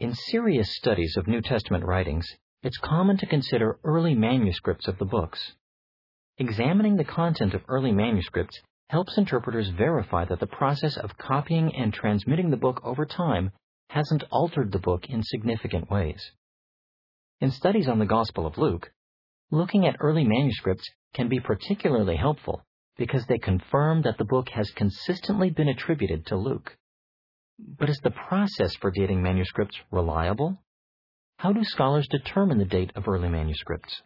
In serious studies of New Testament writings, it's common to consider early manuscripts of the books. Examining the content of early manuscripts helps interpreters verify that the process of copying and transmitting the book over time hasn't altered the book in significant ways. In studies on the Gospel of Luke, looking at early manuscripts can be particularly helpful because they confirm that the book has consistently been attributed to Luke. But is the process for dating manuscripts reliable? How do scholars determine the date of early manuscripts?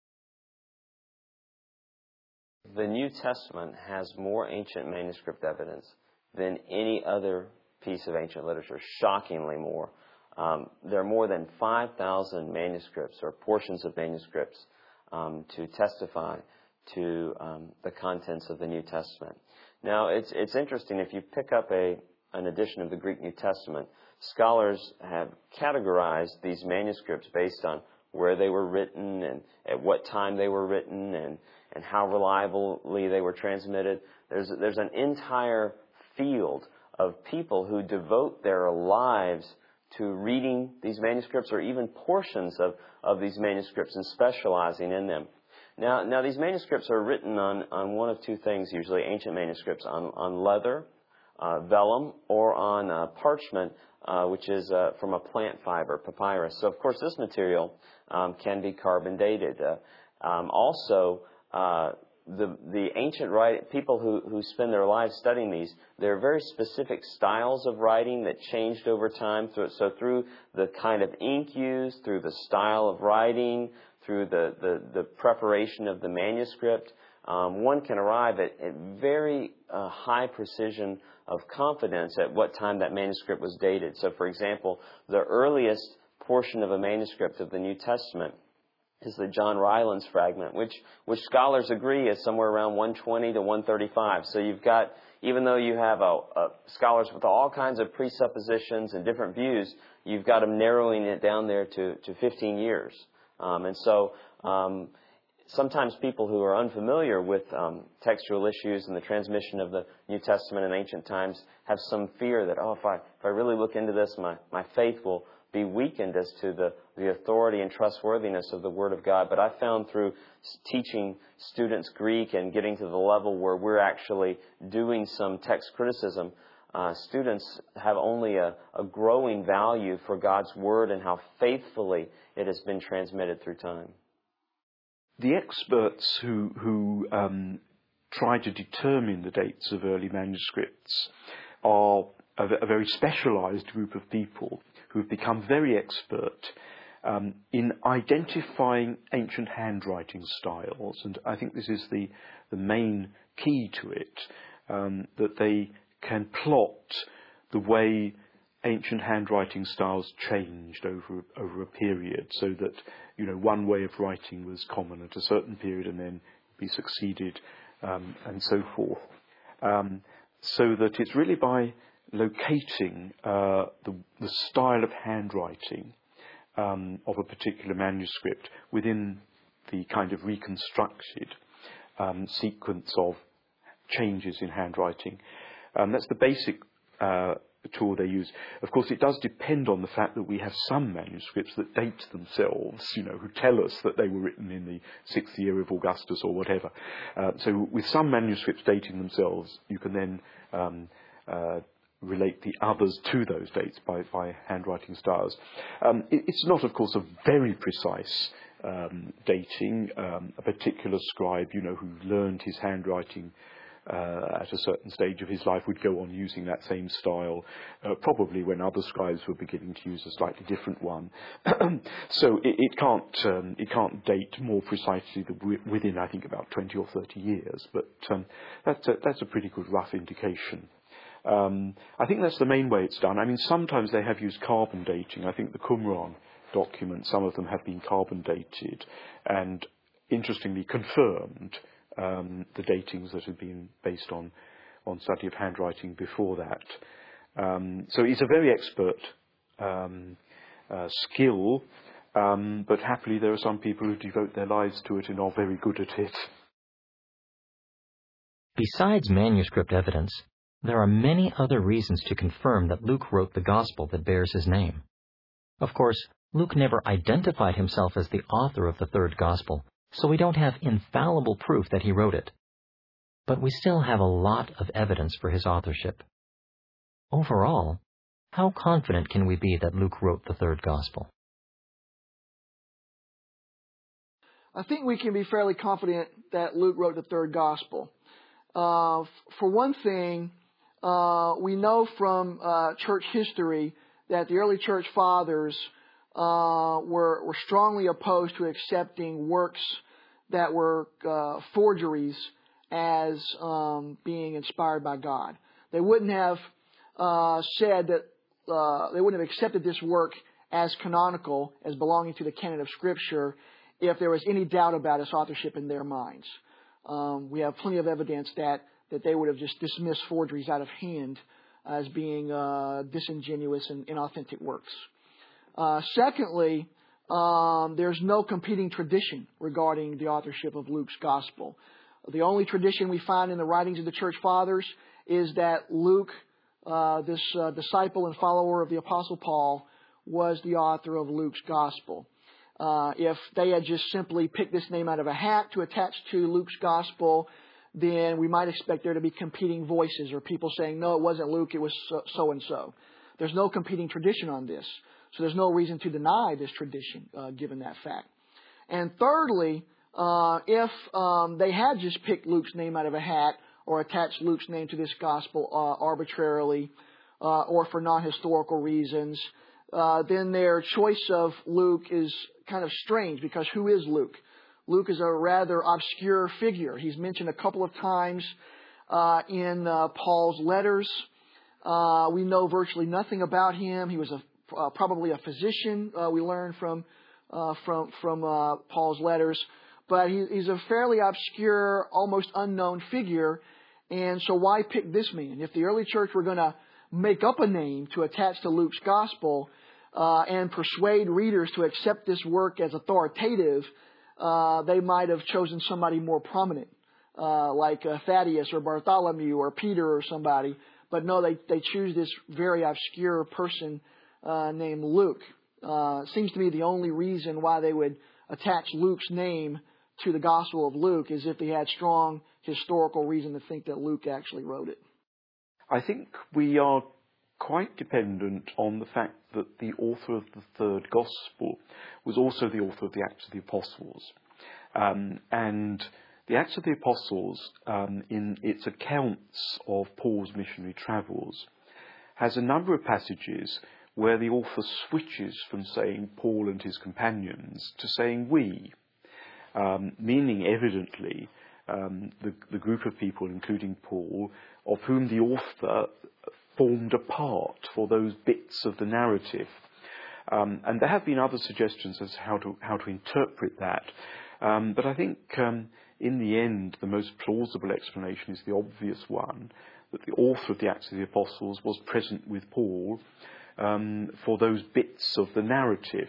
The New Testament has more ancient manuscript evidence than any other piece of ancient literature, shockingly more. There are more than 5,000 manuscripts or portions of manuscripts to testify to the contents of the New Testament. Now, it's interesting, if you pick up an edition of the Greek New Testament, scholars have categorized these manuscripts based on where they were written and at what time they were written and how reliably they were transmitted. There's an entire field of people who devote their lives to reading these manuscripts or even portions of these manuscripts and specializing in them. Now these manuscripts are written on one of two things, usually ancient manuscripts, on leather, vellum, or on parchment, which is from a plant fiber, papyrus. So, of course, this material can be carbon dated. Also, the ancient people who spend their lives studying these, there are very specific styles of writing that changed over time. So through the kind of ink used, through the style of writing, through the preparation of the manuscript, one can arrive at very high precision of confidence at what time that manuscript was dated. So, for example, the earliest portion of a manuscript of the New Testament is the John Rylands fragment, which scholars agree is somewhere around 120 to 135. So you've got, even though you have scholars with all kinds of presuppositions and different views, you've got them narrowing it down there to 15 years. Sometimes people who are unfamiliar with textual issues and the transmission of the New Testament in ancient times have some fear that, if I really look into this, my faith will be weakened as to the authority and trustworthiness of the Word of God. But I found through teaching students Greek and getting to the level where we're actually doing some text criticism, students have only a growing value for God's Word and how faithfully it has been transmitted through time. The experts who try to determine the dates of early manuscripts are a very specialized group of people who have become very expert in identifying ancient handwriting styles. And I think this is the main key to it, that they can plot the way ancient handwriting styles changed over a period, so that one way of writing was common at a certain period and then be succeeded and so forth. So that it's really by locating the style of handwriting of a particular manuscript within the kind of reconstructed sequence of changes in handwriting. That's the basic tool they use. Of course, it does depend on the fact that we have some manuscripts that date themselves, who tell us that they were written in the 6th year of Augustus or whatever. So with some manuscripts dating themselves, you can then relate the others to those dates by handwriting styles. It's not, of course, a very precise dating. A particular scribe, who learned his handwriting at a certain stage of his life would go on using that same style, probably when other scribes were beginning to use a slightly different one. So it can't date more precisely than within, I think, about 20 or 30 years, but that's a pretty good rough indication. I think that's the main way it's done. I mean, sometimes they have used carbon dating. I think the Qumran documents, some of them have been carbon dated and interestingly confirmed the datings that had been based on study of handwriting before that. So it's a very expert skill, but happily there are some people who devote their lives to it and are very good at it. Besides manuscript evidence, there are many other reasons to confirm that Luke wrote the gospel that bears his name. Of course, Luke never identified himself as the author of the third gospel, so we don't have infallible proof that he wrote it. But we still have a lot of evidence for his authorship. Overall, how confident can we be that Luke wrote the third gospel? I think we can be fairly confident that Luke wrote the third gospel. For one thing, we know from church history that the early church fathers were strongly opposed to accepting works that were forgeries as being inspired by God. They wouldn't have said that they wouldn't have accepted this work as canonical, as belonging to the canon of Scripture, if there was any doubt about its authorship in their minds. We have plenty of evidence that they would have just dismissed forgeries out of hand as being disingenuous and inauthentic works. Secondly, there's no competing tradition regarding the authorship of Luke's gospel. The only tradition we find in the writings of the church fathers is that Luke, this disciple and follower of the Apostle Paul, was the author of Luke's gospel. If they had just simply picked this name out of a hat to attach to Luke's gospel, then we might expect there to be competing voices or people saying, no, it wasn't Luke, it was so-and-so. There's no competing tradition on this. So there's no reason to deny this tradition, given that fact. And thirdly, if they had just picked Luke's name out of a hat or attached Luke's name to this gospel arbitrarily or for non-historical reasons, then their choice of Luke is kind of strange, because who is Luke? Luke is a rather obscure figure. He's mentioned a couple of times in Paul's letters. We know virtually nothing about him. He was probably a physician, we learn from Paul's letters. But he's a fairly obscure, almost unknown figure. And so why pick this man? If the early church were going to make up a name to attach to Luke's gospel and persuade readers to accept this work as authoritative, they might have chosen somebody more prominent, like Thaddeus or Bartholomew or Peter or somebody. But no, they choose this very obscure person named Luke. Seems to me the only reason why they would attach Luke's name to the Gospel of Luke is if they had strong historical reason to think that Luke actually wrote it. I think we are quite dependent on the fact that the author of the third Gospel was also the author of the Acts of the Apostles. And the Acts of the Apostles, in its accounts of Paul's missionary travels, has a number of passages where the author switches from saying Paul and his companions to saying we, meaning evidently the group of people, including Paul, of whom the author formed a part for those bits of the narrative. And there have been other suggestions as to how to interpret that. But I think in the end, the most plausible explanation is the obvious one, that the author of the Acts of the Apostles was present with Paul for those bits of the narrative.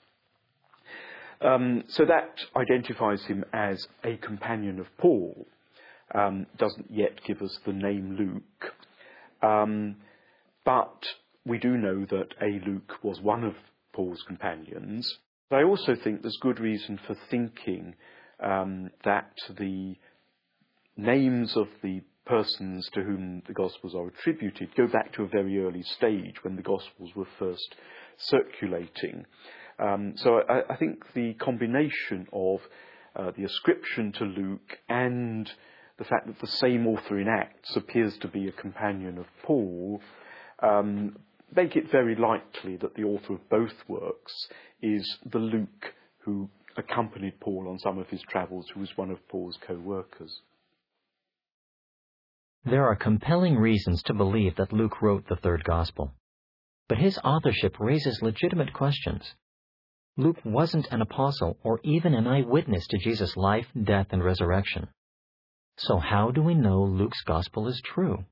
So that identifies him as a companion of Paul. Doesn't yet give us the name Luke. But we do know that Luke was one of Paul's companions. But I also think there's good reason for thinking that the names of the persons to whom the Gospels are attributed go back to a very early stage when the Gospels were first circulating. So I think the combination of the ascription to Luke and the fact that the same author in Acts appears to be a companion of Paul make it very likely that the author of both works is the Luke who accompanied Paul on some of his travels, who was one of Paul's co-workers. There are compelling reasons to believe that Luke wrote the third gospel, but his authorship raises legitimate questions. Luke wasn't an apostle or even an eyewitness to Jesus' life, death, and resurrection. So how do we know Luke's gospel is true?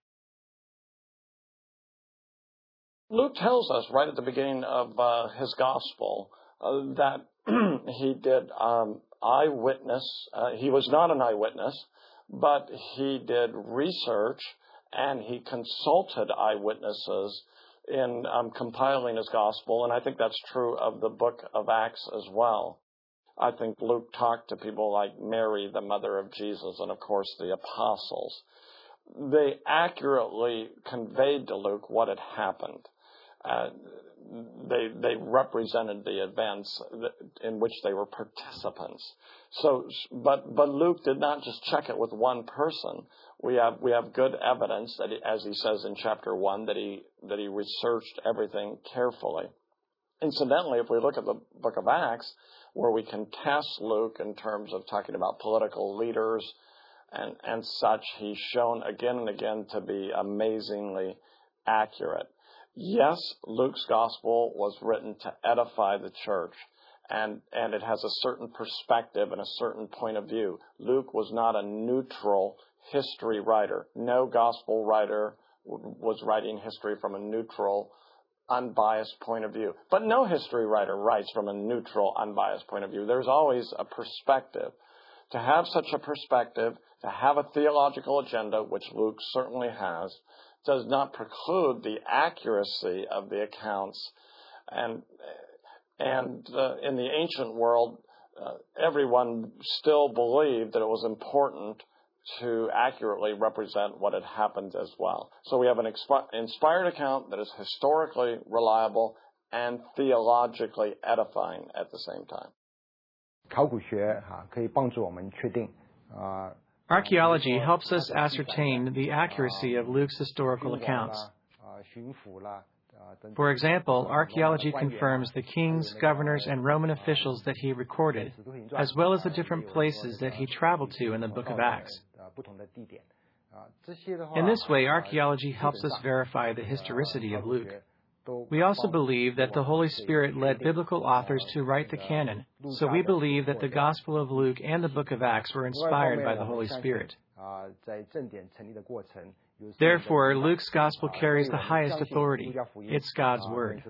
Luke tells us right at the beginning of his gospel that he did eyewitness. He was not an eyewitness, but he did research and he consulted eyewitnesses in compiling his gospel, and I think that's true of the book of Acts as well. I think Luke talked to people like Mary, the mother of Jesus, and of course the apostles. They accurately conveyed to Luke what had happened. They represented the events in which they were participants. So, but Luke did not just check it with one person. We have good evidence that, as he says in chapter 1, that he researched everything carefully. Incidentally, if we look at the book of Acts, where we can test Luke in terms of talking about political leaders and such, he's shown again and again to be amazingly accurate. Yes, Luke's gospel was written to edify the church, and it has a certain perspective and a certain point of view. Luke was not a neutral history writer. No gospel writer was writing history from a neutral, unbiased point of view. But no history writer writes from a neutral, unbiased point of view. There's always a perspective. To have such a perspective, to have a theological agenda, which Luke certainly has, does not preclude the accuracy of the accounts. And in the ancient world, everyone still believed that it was important to accurately represent what had happened as well. So we have an inspired account that is historically reliable and theologically edifying at the same time. 考古学可以帮助我们确定 Archaeology helps us ascertain the accuracy of Luke's historical accounts. For example, archaeology confirms the kings, governors, and Roman officials that he recorded, as well as the different places that he traveled to in the book of Acts. In this way, archaeology helps us verify the historicity of Luke. We also believe that the Holy Spirit led biblical authors to write the canon, so we believe that the Gospel of Luke and the book of Acts were inspired by the Holy Spirit. Therefore, Luke's Gospel carries the highest authority. It's God's Word.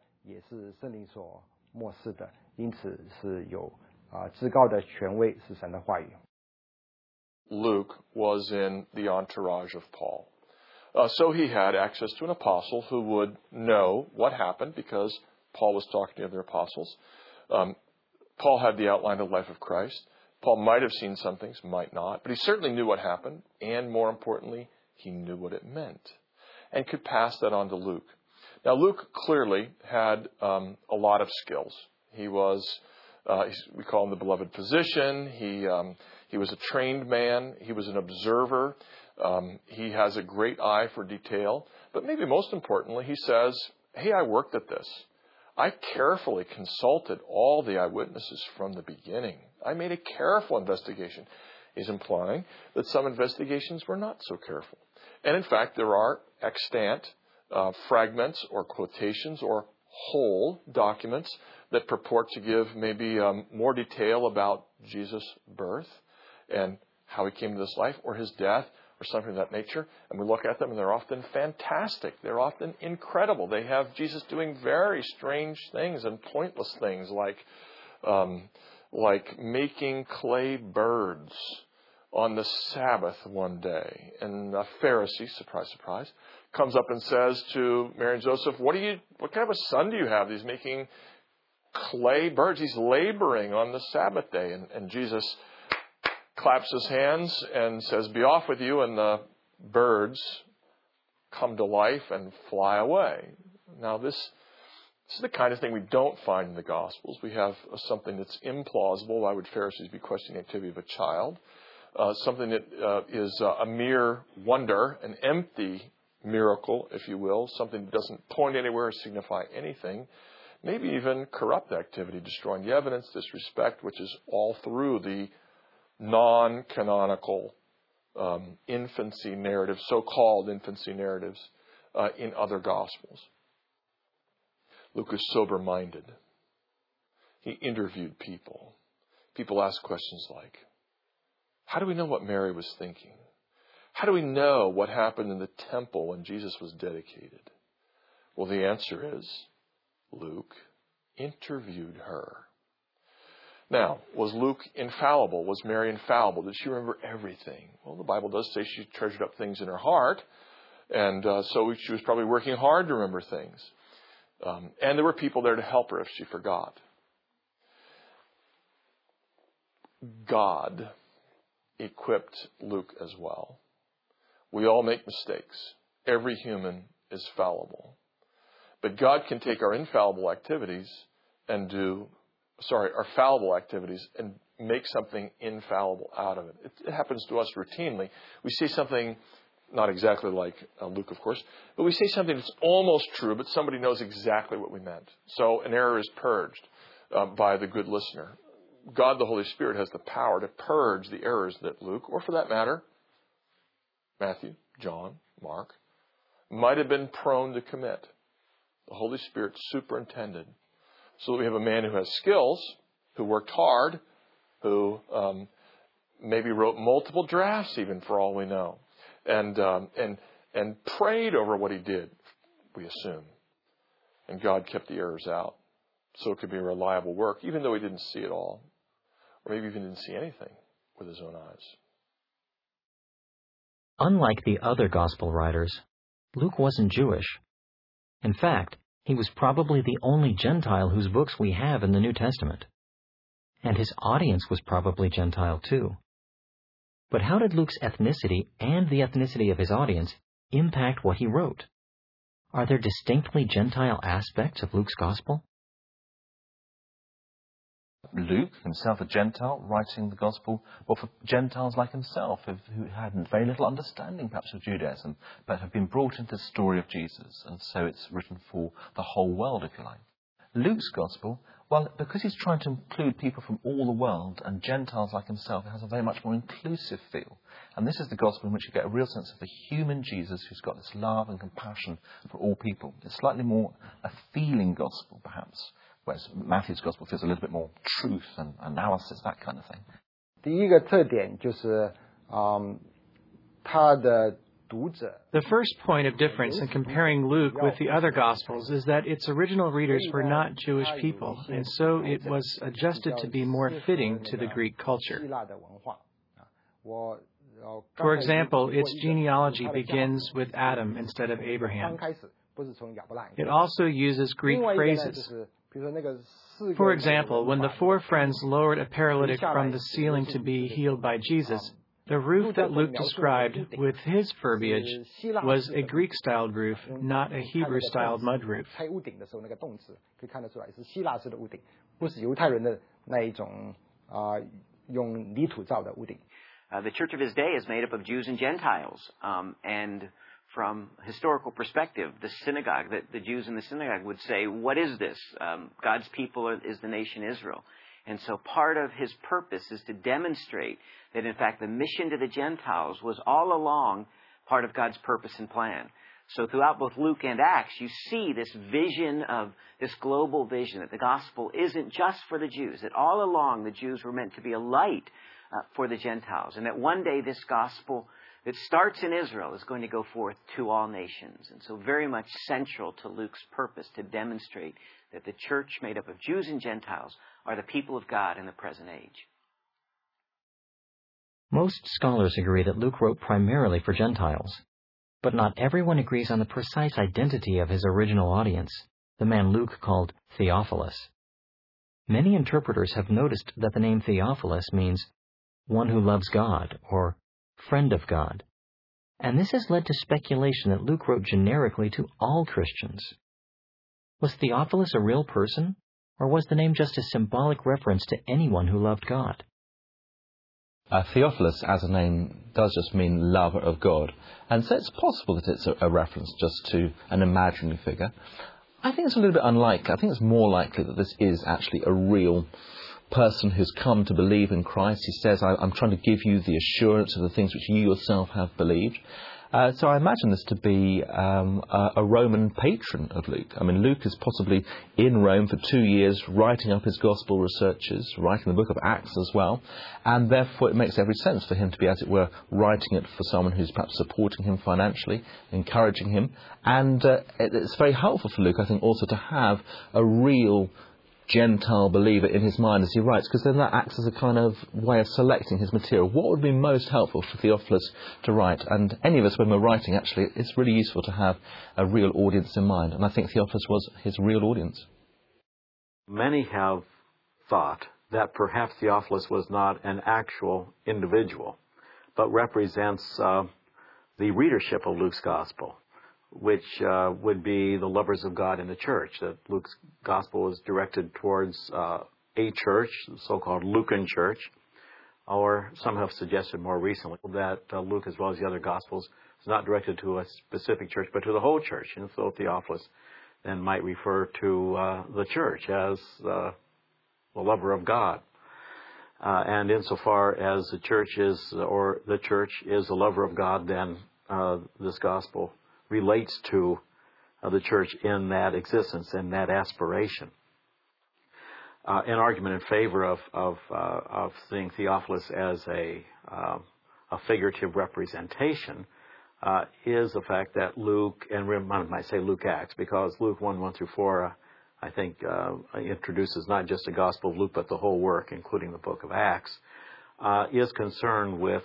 Luke was in the entourage of Paul. So he had access to an apostle who would know what happened because Paul was talking to other apostles. Paul had the outline of the life of Christ. Paul might have seen some things, might not, but he certainly knew what happened, and more importantly, he knew what it meant and could pass that on to Luke. Now, Luke clearly had a lot of skills. He was, we call him the beloved physician. He was a trained man. He was an observer. He has a great eye for detail. But maybe most importantly, he says, hey, I worked at this. I carefully consulted all the eyewitnesses from the beginning. I made a careful investigation. He's implying that some investigations were not so careful. And in fact, there are extant fragments or quotations or whole documents that purport to give maybe more detail about Jesus' birth and how he came to this life or his death or something of that nature. And we look at them and they're often fantastic. They're often incredible. They have Jesus doing very strange things and pointless things like making clay birds on the Sabbath one day. And a Pharisee, surprise, surprise, comes up and says to Mary and Joseph, what kind of a son do you have? He's making clay birds. He's laboring on the Sabbath day. And Jesus claps his hands and says, be off with you, and the birds come to life and fly away. Now, this is the kind of thing we don't find in the Gospels. We have something that's implausible. Why would Pharisees be questioning the activity of a child? Something that is a mere wonder, an empty miracle, if you will, something that doesn't point anywhere or signify anything. Maybe even corrupt activity, destroying the evidence, disrespect, which is all through the non-canonical infancy narratives, so-called infancy narratives in other Gospels. Luke is sober-minded. He interviewed people. People asked questions like, how do we know what Mary was thinking? How do we know what happened in the temple when Jesus was dedicated? Well, the answer is Luke interviewed her. Now, was Luke infallible? Was Mary infallible? Did she remember everything? Well, the Bible does say she treasured up things in her heart. And so she was probably working hard to remember things. And there were people there to help her if she forgot. God equipped Luke as well. We all make mistakes. Every human is fallible. But God can take our fallible activities and make something infallible out of it. It happens to us routinely. We say something, not exactly like Luke, of course, but we say something that's almost true, but somebody knows exactly what we meant. So an error is purged by the good listener. God, the Holy Spirit, has the power to purge the errors that Luke, or for that matter, Matthew, John, Mark, might have been prone to commit. The Holy Spirit superintended. So that we have a man who has skills, who worked hard, who maybe wrote multiple drafts even for all we know, and prayed over what he did, we assume. And God kept the errors out. So it could be a reliable work, even though he didn't see it all. Or maybe even didn't see anything with his own eyes. Unlike the other gospel writers, Luke wasn't Jewish. In fact, he was probably the only Gentile whose books we have in the New Testament. And his audience was probably Gentile too. But how did Luke's ethnicity and the ethnicity of his audience impact what he wrote? Are there distinctly Gentile aspects of Luke's gospel? Luke, himself a Gentile, writing the Gospel, for Gentiles like himself, who had very little understanding perhaps of Judaism, but have been brought into the story of Jesus, and so it's written for the whole world, if you like. Luke's Gospel, well, because he's trying to include people from all the world, and Gentiles like himself, it has a very much more inclusive feel. And this is the Gospel in which you get a real sense of the human Jesus who's got this love and compassion for all people. It's slightly more a feeling Gospel, perhaps, whereas Matthew's Gospel feels a little bit more truth and analysis, that kind of thing. 第一个特点就是，他的读者。 The first point of difference in comparing Luke with the other Gospels is that its original readers were not Jewish people, and so it was adjusted to be more fitting to the Greek culture. For example, its genealogy begins with Adam instead of Abraham. It also uses Greek phrases. For example, when the four friends lowered a paralytic from the ceiling to be healed by Jesus, the roof that Luke described with his verbiage was a Greek-styled roof, not a Hebrew-styled mud roof. The church of his day is made up of Jews and Gentiles, and from a historical perspective, the synagogue, the Jews in the synagogue would say, what is this? God's people is the nation Israel. And so part of his purpose is to demonstrate that, in fact, the mission to the Gentiles was all along part of God's purpose and plan. So throughout both Luke and Acts, you see this vision of this global vision, that the gospel isn't just for the Jews, that all along the Jews were meant to be a light for the Gentiles, and that one day this gospel that starts in Israel is going to go forth to all nations. And so very much central to Luke's purpose to demonstrate that the church made up of Jews and Gentiles are the people of God in the present age. Most scholars agree that Luke wrote primarily for Gentiles, but not everyone agrees on the precise identity of his original audience, the man Luke called Theophilus. Many interpreters have noticed that the name Theophilus means one who loves God, or friend of God. And this has led to speculation that Luke wrote generically to all Christians. Was Theophilus a real person, or was the name just a symbolic reference to anyone who loved God? Theophilus, as a name, does just mean lover of God. And so it's possible that it's a reference just to an imaginary figure. I think it's a little bit unlikely. I think it's more likely that this is actually a real person who's come to believe in Christ. He says, I'm trying to give you the assurance of the things which you yourself have believed. So I imagine this to be a Roman patron of Luke. I mean, Luke is possibly in Rome for 2 years, writing up his gospel researches, writing the book of Acts as well, and therefore it makes every sense for him to be, as it were, writing it for someone who's perhaps supporting him financially, encouraging him. And it's very helpful for Luke, I think, also to have a real Gentile believer in his mind as he writes, because then that acts as a kind of way of selecting his material. What would be most helpful for Theophilus to write? And any of us, when we're writing, actually, it's really useful to have a real audience in mind. And I think Theophilus was his real audience. Many have thought that perhaps Theophilus was not an actual individual, but represents the readership of Luke's gospel, which would be the lovers of God in the church. That Luke's gospel is directed towards a church, the so-called Lucan church, or some have suggested more recently that Luke, as well as the other gospels, is not directed to a specific church, but to the whole church. And so Theophilus then might refer to the church as the lover of God. And insofar as the church is the lover of God, then this gospel relates to the church in that existence, in that aspiration. An argument in favor of seeing Theophilus as a figurative representation is the fact that Luke, and I might say Luke Acts, because Luke 1 through 4, I think, introduces not just the Gospel of Luke, but the whole work, including the book of Acts, is concerned with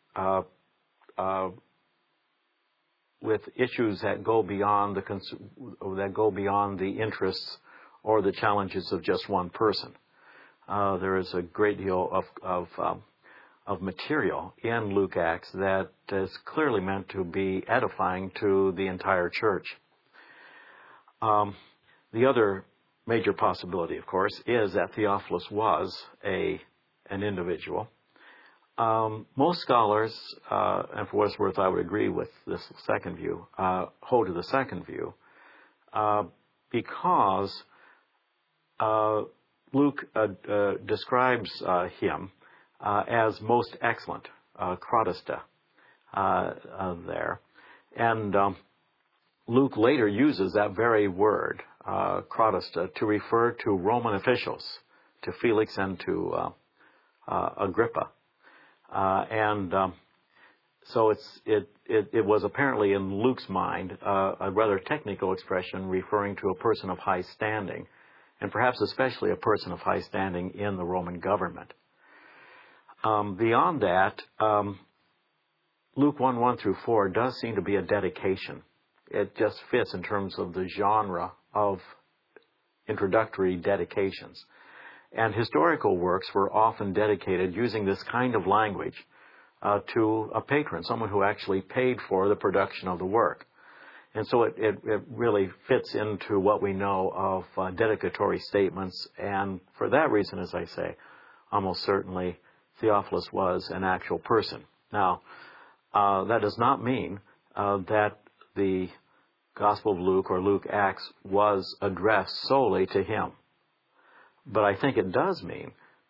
issues that go beyond the interests or the challenges of just one person. There is a great deal of material in Luke Acts that is clearly meant to be edifying to the entire church. The other major possibility, of course, is that Theophilus was an individual. Most scholars, and for what it's worth, I would agree with this second view, hold to the second view, because Luke describes him as most excellent, Chrodosta, there. And Luke later uses that very word, Chrodosta, to refer to Roman officials, to Felix and to Agrippa. So it was apparently in Luke's mind a rather technical expression referring to a person of high standing, and perhaps especially a person of high standing in the Roman government. Beyond that, Luke 1 through 4 does seem to be a dedication. It just fits in terms of the genre of introductory dedications. And historical works were often dedicated using this kind of language to a patron, someone who actually paid for the production of the work. And so it really fits into what we know of dedicatory statements. And for that reason, as I say, almost certainly Theophilus was an actual person. Now, that does not mean that the Gospel of Luke or Luke Acts was addressed solely to him. But I think it does mean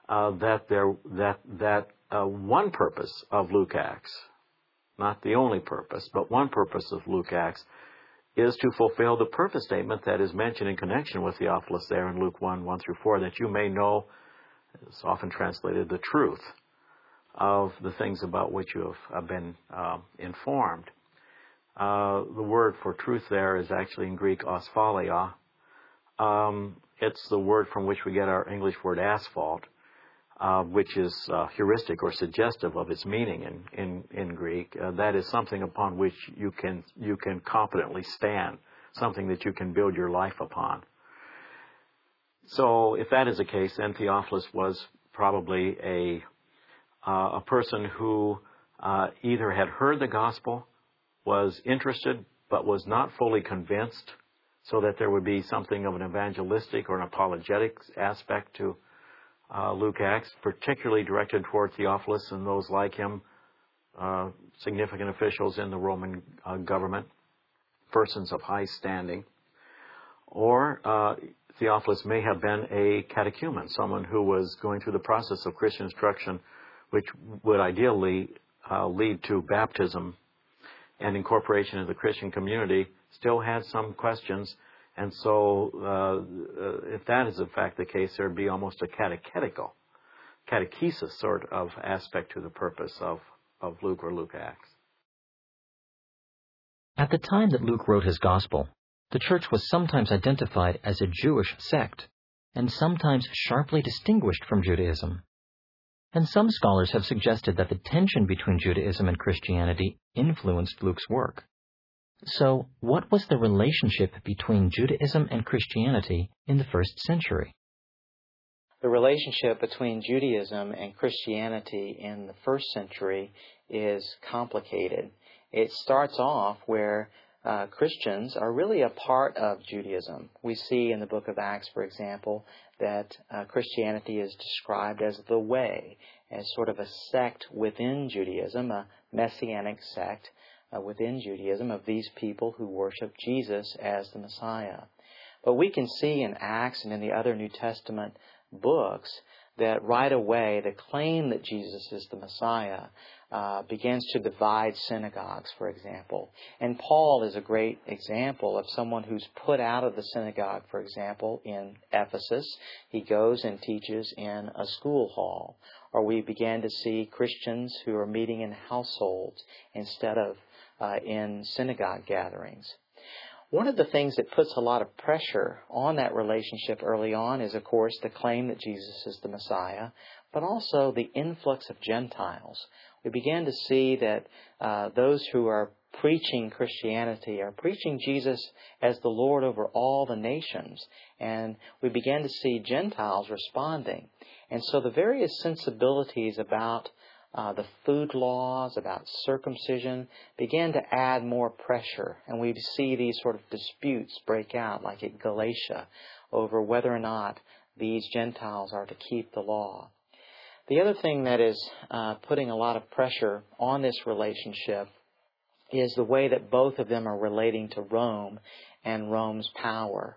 that one purpose of Luke Acts, not the only purpose, but one purpose of Luke Acts, is to fulfill the purpose statement that is mentioned in connection with Theophilus there in Luke 1 through 4, that you may know, it's often translated, the truth of the things about which you have been informed. The word for truth there is actually in Greek osphalia. It's the word from which we get our English word asphalt, which is heuristic or suggestive of its meaning in Greek. That is something upon which you can confidently stand, something that you can build your life upon. So if that is the case, then Theophilus was probably a person who either had heard the gospel, was interested, but was not fully convinced, so that there would be something of an evangelistic or an apologetics aspect to Luke Acts, particularly directed toward Theophilus and those like him, significant officials in the Roman government, persons of high standing. Or Theophilus may have been a catechumen, someone who was going through the process of Christian instruction, which would ideally lead to baptism and incorporation into the Christian community, still had some questions. And so if that is in fact the case, there would be almost a catechesis sort of aspect to the purpose of Luke or Luke Acts. At the time that Luke wrote his gospel, the church was sometimes identified as a Jewish sect, and sometimes sharply distinguished from Judaism. And some scholars have suggested that the tension between Judaism and Christianity influenced Luke's work. So, what was the relationship between Judaism and Christianity in the first century? The relationship between Judaism and Christianity in the first century is complicated. It starts off where Christians are really a part of Judaism. We see in the book of Acts, for example, that Christianity is described as the way, as sort of a sect within Judaism, a messianic sect within Judaism of these people who worship Jesus as the Messiah. But we can see in Acts and in the other New Testament books that right away the claim that Jesus is the Messiah begins to divide synagogues, for example. And Paul is a great example of someone who's put out of the synagogue, for example, in Ephesus. He goes and teaches in a school hall. Or we began to see Christians who are meeting in households instead of in synagogue gatherings. One of the things that puts a lot of pressure on that relationship early on is, of course, the claim that Jesus is the Messiah, but also the influx of Gentiles. We began to see that those who are preaching Christianity are preaching Jesus as the Lord over all the nations, and we began to see Gentiles responding. And so the various sensibilities about the food laws, about circumcision, began to add more pressure. And we see these sort of disputes break out, like at Galatia, over whether or not these Gentiles are to keep the law. The other thing that is putting a lot of pressure on this relationship is the way that both of them are relating to Rome and Rome's power.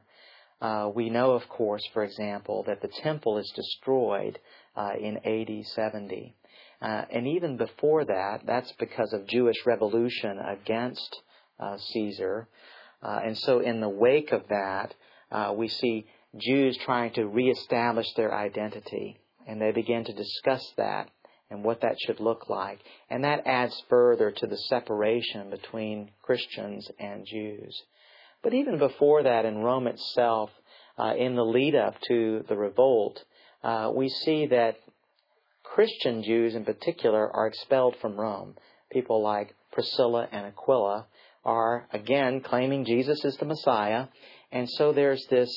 We know, of course, for example, that the temple is destroyed in AD 70. And even before that, that's because of Jewish revolution against Caesar. And so in the wake of that, we see Jews trying to reestablish their identity. And they begin to discuss that and what that should look like. And that adds further to the separation between Christians and Jews. But even before that, in Rome itself, in the lead-up to the revolt, we see that Christian Jews in particular are expelled from Rome. People like Priscilla and Aquila are, again, claiming Jesus is the Messiah. And so there's this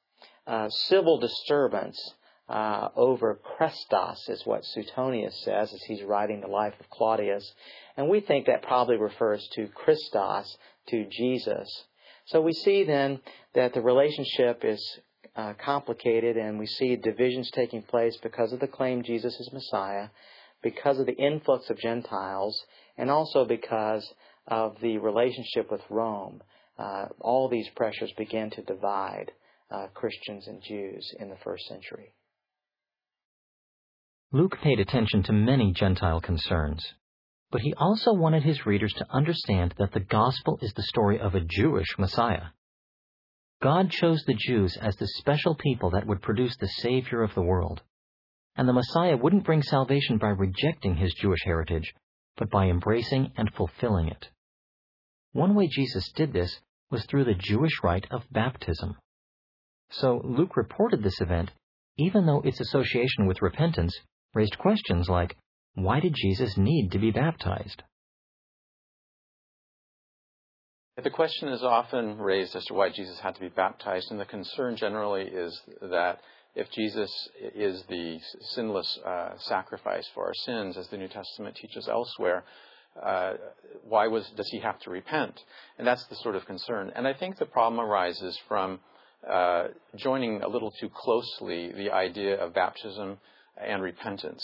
civil disturbance over Christos, is what Suetonius says as he's writing the life of Claudius. And we think that probably refers to Christos, to Jesus. So we see then that the relationship is complicated, and we see divisions taking place because of the claim Jesus is Messiah, because of the influx of Gentiles, and also because of the relationship with Rome. All these pressures begin to divide Christians and Jews in the first century. Luke paid attention to many Gentile concerns, but he also wanted his readers to understand that the gospel is the story of a Jewish Messiah. God chose the Jews as the special people that would produce the Savior of the world. And the Messiah wouldn't bring salvation by rejecting his Jewish heritage, but by embracing and fulfilling it. One way Jesus did this was through the Jewish rite of baptism. So Luke reported this event, even though its association with repentance raised questions like, why did Jesus need to be baptized? The question is often raised as to why Jesus had to be baptized, and the concern generally is that if Jesus is the sinless sacrifice for our sins, as the New Testament teaches elsewhere, why does he have to repent? And that's the sort of concern. And I think the problem arises from joining a little too closely the idea of baptism and repentance.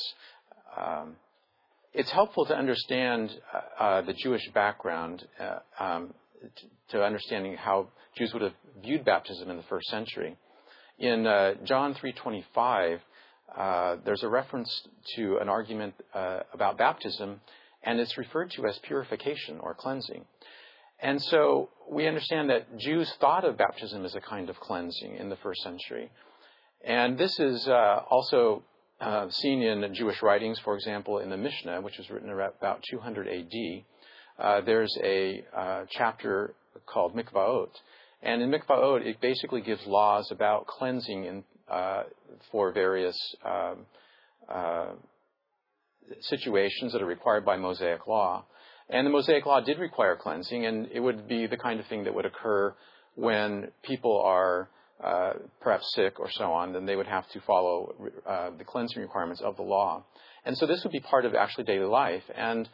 It's helpful to understand the Jewish background to understanding how Jews would have viewed baptism in the first century. In John 3:25, there's a reference to an argument about baptism, and it's referred to as purification or cleansing. And so we understand that Jews thought of baptism as a kind of cleansing in the first century. And this is also seen in Jewish writings, for example, in the Mishnah, which was written about 200 A.D., there's a chapter called Mikvaot. And in Mikvaot, it basically gives laws about cleansing for various situations that are required by Mosaic law. And the Mosaic law did require cleansing, and it would be the kind of thing that would occur when people are perhaps sick or so on. Then they would have to follow the cleansing requirements of the law. And so this would be part of actually daily life. And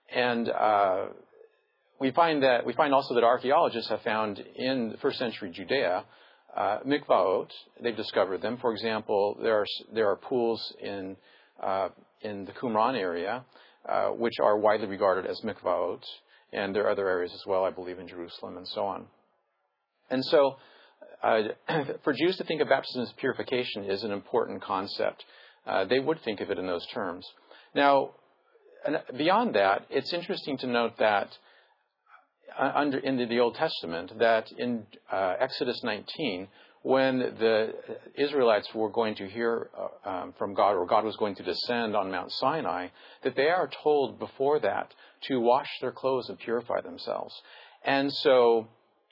we find also that archaeologists have found in first century Judea mikvaot. They've discovered them. For example, there are pools in the Qumran area which are widely regarded as mikvaot, and there are other areas as well, I believe, in Jerusalem and so on. And so for Jews to think of baptism as purification is an important concept. They would think of it in those terms. Now, beyond that, it's interesting to note that in the Old Testament, that in Exodus 19, when the Israelites were going to hear from God, or God was going to descend on Mount Sinai, that they are told before that to wash their clothes and purify themselves. And so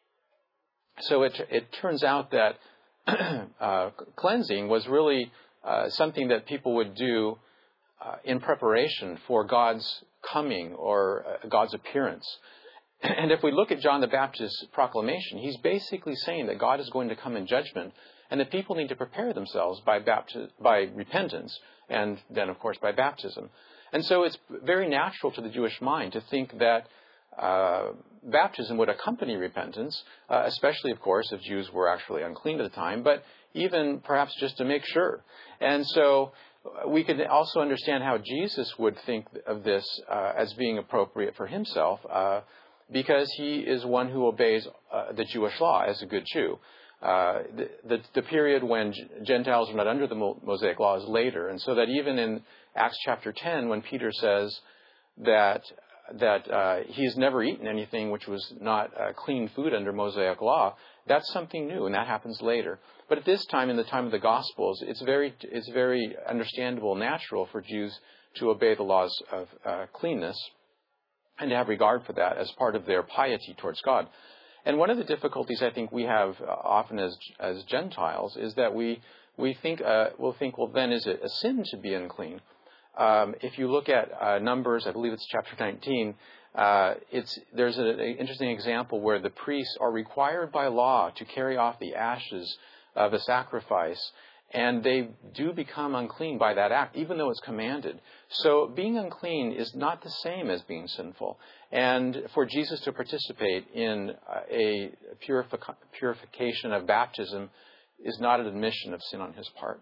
it turns out that cleansing was really something that people would do in preparation for God's coming or God's appearance. And if we look at John the Baptist's proclamation, he's basically saying that God is going to come in judgment, and that people need to prepare themselves by repentance, and then, of course, by baptism. And so it's very natural to the Jewish mind to think that baptism would accompany repentance, especially, of course, if Jews were actually unclean at the time, but even perhaps just to make sure. And so we could also understand how Jesus would think of this as being appropriate for himself, because he is one who obeys the Jewish law as a good Jew. The period when Gentiles are not under the Mosaic law is later, and so that even in Acts chapter 10, when Peter says that he's never eaten anything which was not clean food under Mosaic law, that's something new, and that happens later. But at this time, in the time of the Gospels, it's very understandable, natural for Jews to obey the laws of cleanness and to have regard for that as part of their piety towards God. And one of the difficulties I think we have often as Gentiles is that we'll think, well, then is it a sin to be unclean? If you look at Numbers, I believe it's chapter 19, there's an interesting example where the priests are required by law to carry off the ashes of a sacrifice, and they do become unclean by that act, even though it's commanded. So being unclean is not the same as being sinful. And for Jesus to participate in a purification of baptism is not an admission of sin on his part.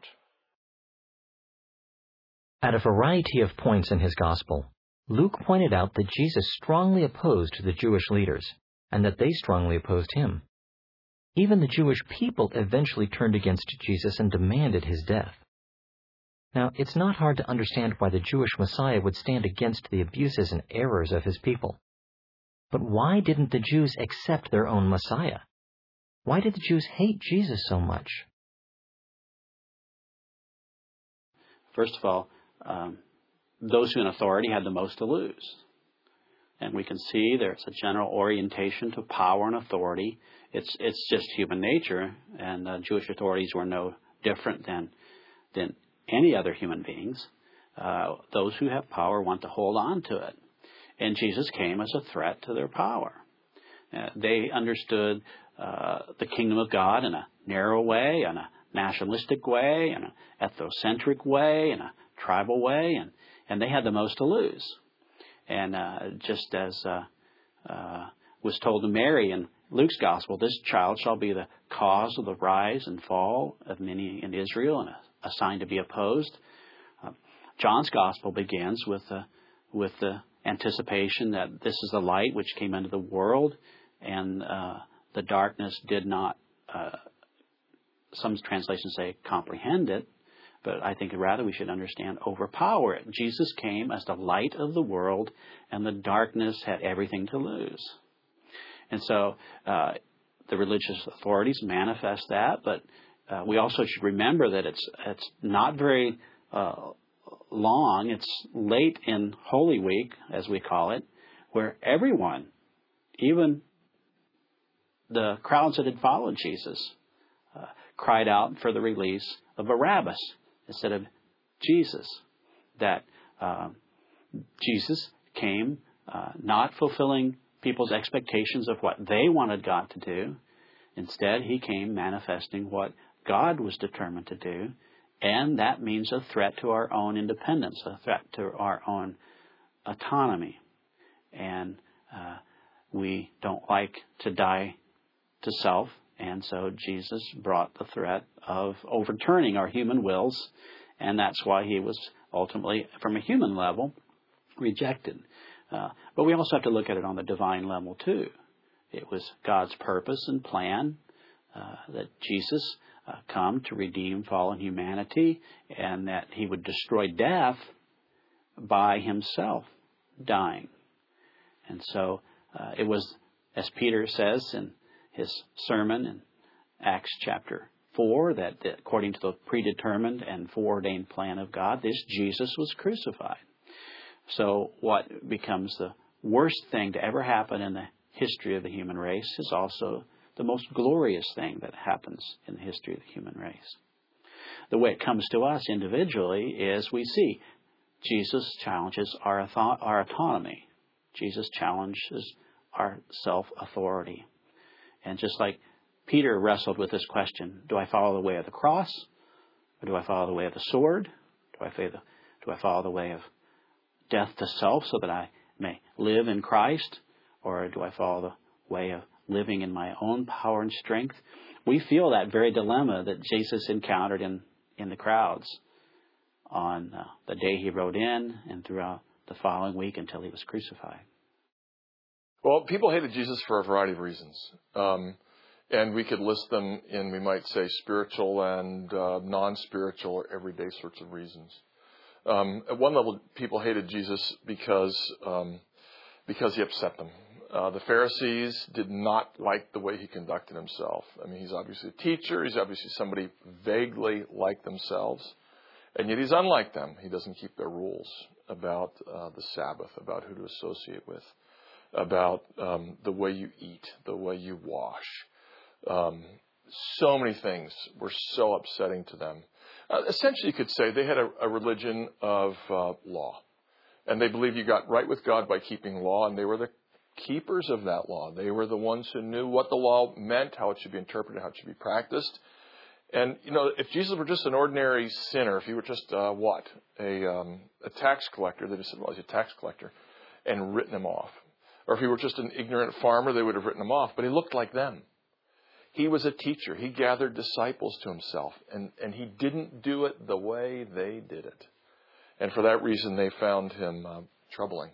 At a variety of points in his gospel, Luke pointed out that Jesus strongly opposed the Jewish leaders, and that they strongly opposed him. Even the Jewish people eventually turned against Jesus and demanded his death. Now, it's not hard to understand why the Jewish Messiah would stand against the abuses and errors of his people. But why didn't the Jews accept their own Messiah? Why did the Jews hate Jesus so much? First of all, those who in authority had the most to lose. And we can see there's a general orientation to power and authority. It's just human nature, and Jewish authorities were no different than any other human beings. Those who have power want to hold on to it. And Jesus came as a threat to their power. They understood the kingdom of God in a narrow way, in a nationalistic way, in an ethnocentric way, in a tribal way, and they had the most to lose. And just as was told to Mary in Luke's gospel, this child shall be the cause of the rise and fall of many in Israel, and a sign to be opposed. John's gospel begins with the anticipation that this is the light which came into the world, and the darkness did not, some translations say, comprehend it. But I think rather we should understand overpower it. Jesus came as the light of the world, and the darkness had everything to lose. And so the religious authorities manifest that, but we also should remember that it's not very long. It's late in Holy Week, as we call it, where everyone, even the crowds that had followed Jesus, cried out for the release of Barabbas instead of Jesus. That Jesus came not fulfilling people's expectations of what they wanted God to do. Instead, he came manifesting what God was determined to do, and that means a threat to our own independence, a threat to our own autonomy. And we don't like to die to self, and so Jesus brought the threat of overturning our human wills, and that's why he was ultimately, from a human level, rejected. But we also have to look at it on the divine level, too. It was God's purpose and plan that Jesus come to redeem fallen humanity, and that he would destroy death by himself dying. And so it was, as Peter says in his sermon in Acts chapter 4, that according to the predetermined and foreordained plan of God, this Jesus was crucified. So what becomes the worst thing to ever happen in the history of the human race is also the most glorious thing that happens in the history of the human race. The way it comes to us individually is we see Jesus challenges our autonomy. Jesus challenges our self-authority. And just like Peter wrestled with this question, do I follow the way of the cross? Or do I follow the way of the sword? Do I follow the way of death to self so that I may live in Christ? Or do I follow the way of living in my own power and strength? We feel that very dilemma that Jesus encountered in the crowds on the day he rode in and throughout the following week until he was crucified. Well, people hated Jesus for a variety of reasons. And we could list them in, we might say, spiritual and non-spiritual or everyday sorts of reasons. At one level, people hated Jesus because he upset them. The Pharisees did not like the way he conducted himself. I mean, he's obviously a teacher. He's obviously somebody vaguely like themselves. And yet he's unlike them. He doesn't keep their rules about the Sabbath, about who to associate with, about the way you eat, the way you wash. So many things were so upsetting to them. Essentially, you could say they had a religion of law. And they believed you got right with God by keeping law, and they were the keepers of that law. They were the ones who knew what the law meant, how it should be interpreted, how it should be practiced. And, if Jesus were just an ordinary sinner, if he were just, a tax collector, they just said, well, he's a tax collector, and written him off. Or if he were just an ignorant farmer, they would have written him off. But he looked like them. He was a teacher. He gathered disciples to himself, and he didn't do it the way they did it. And for that reason, they found him troubling.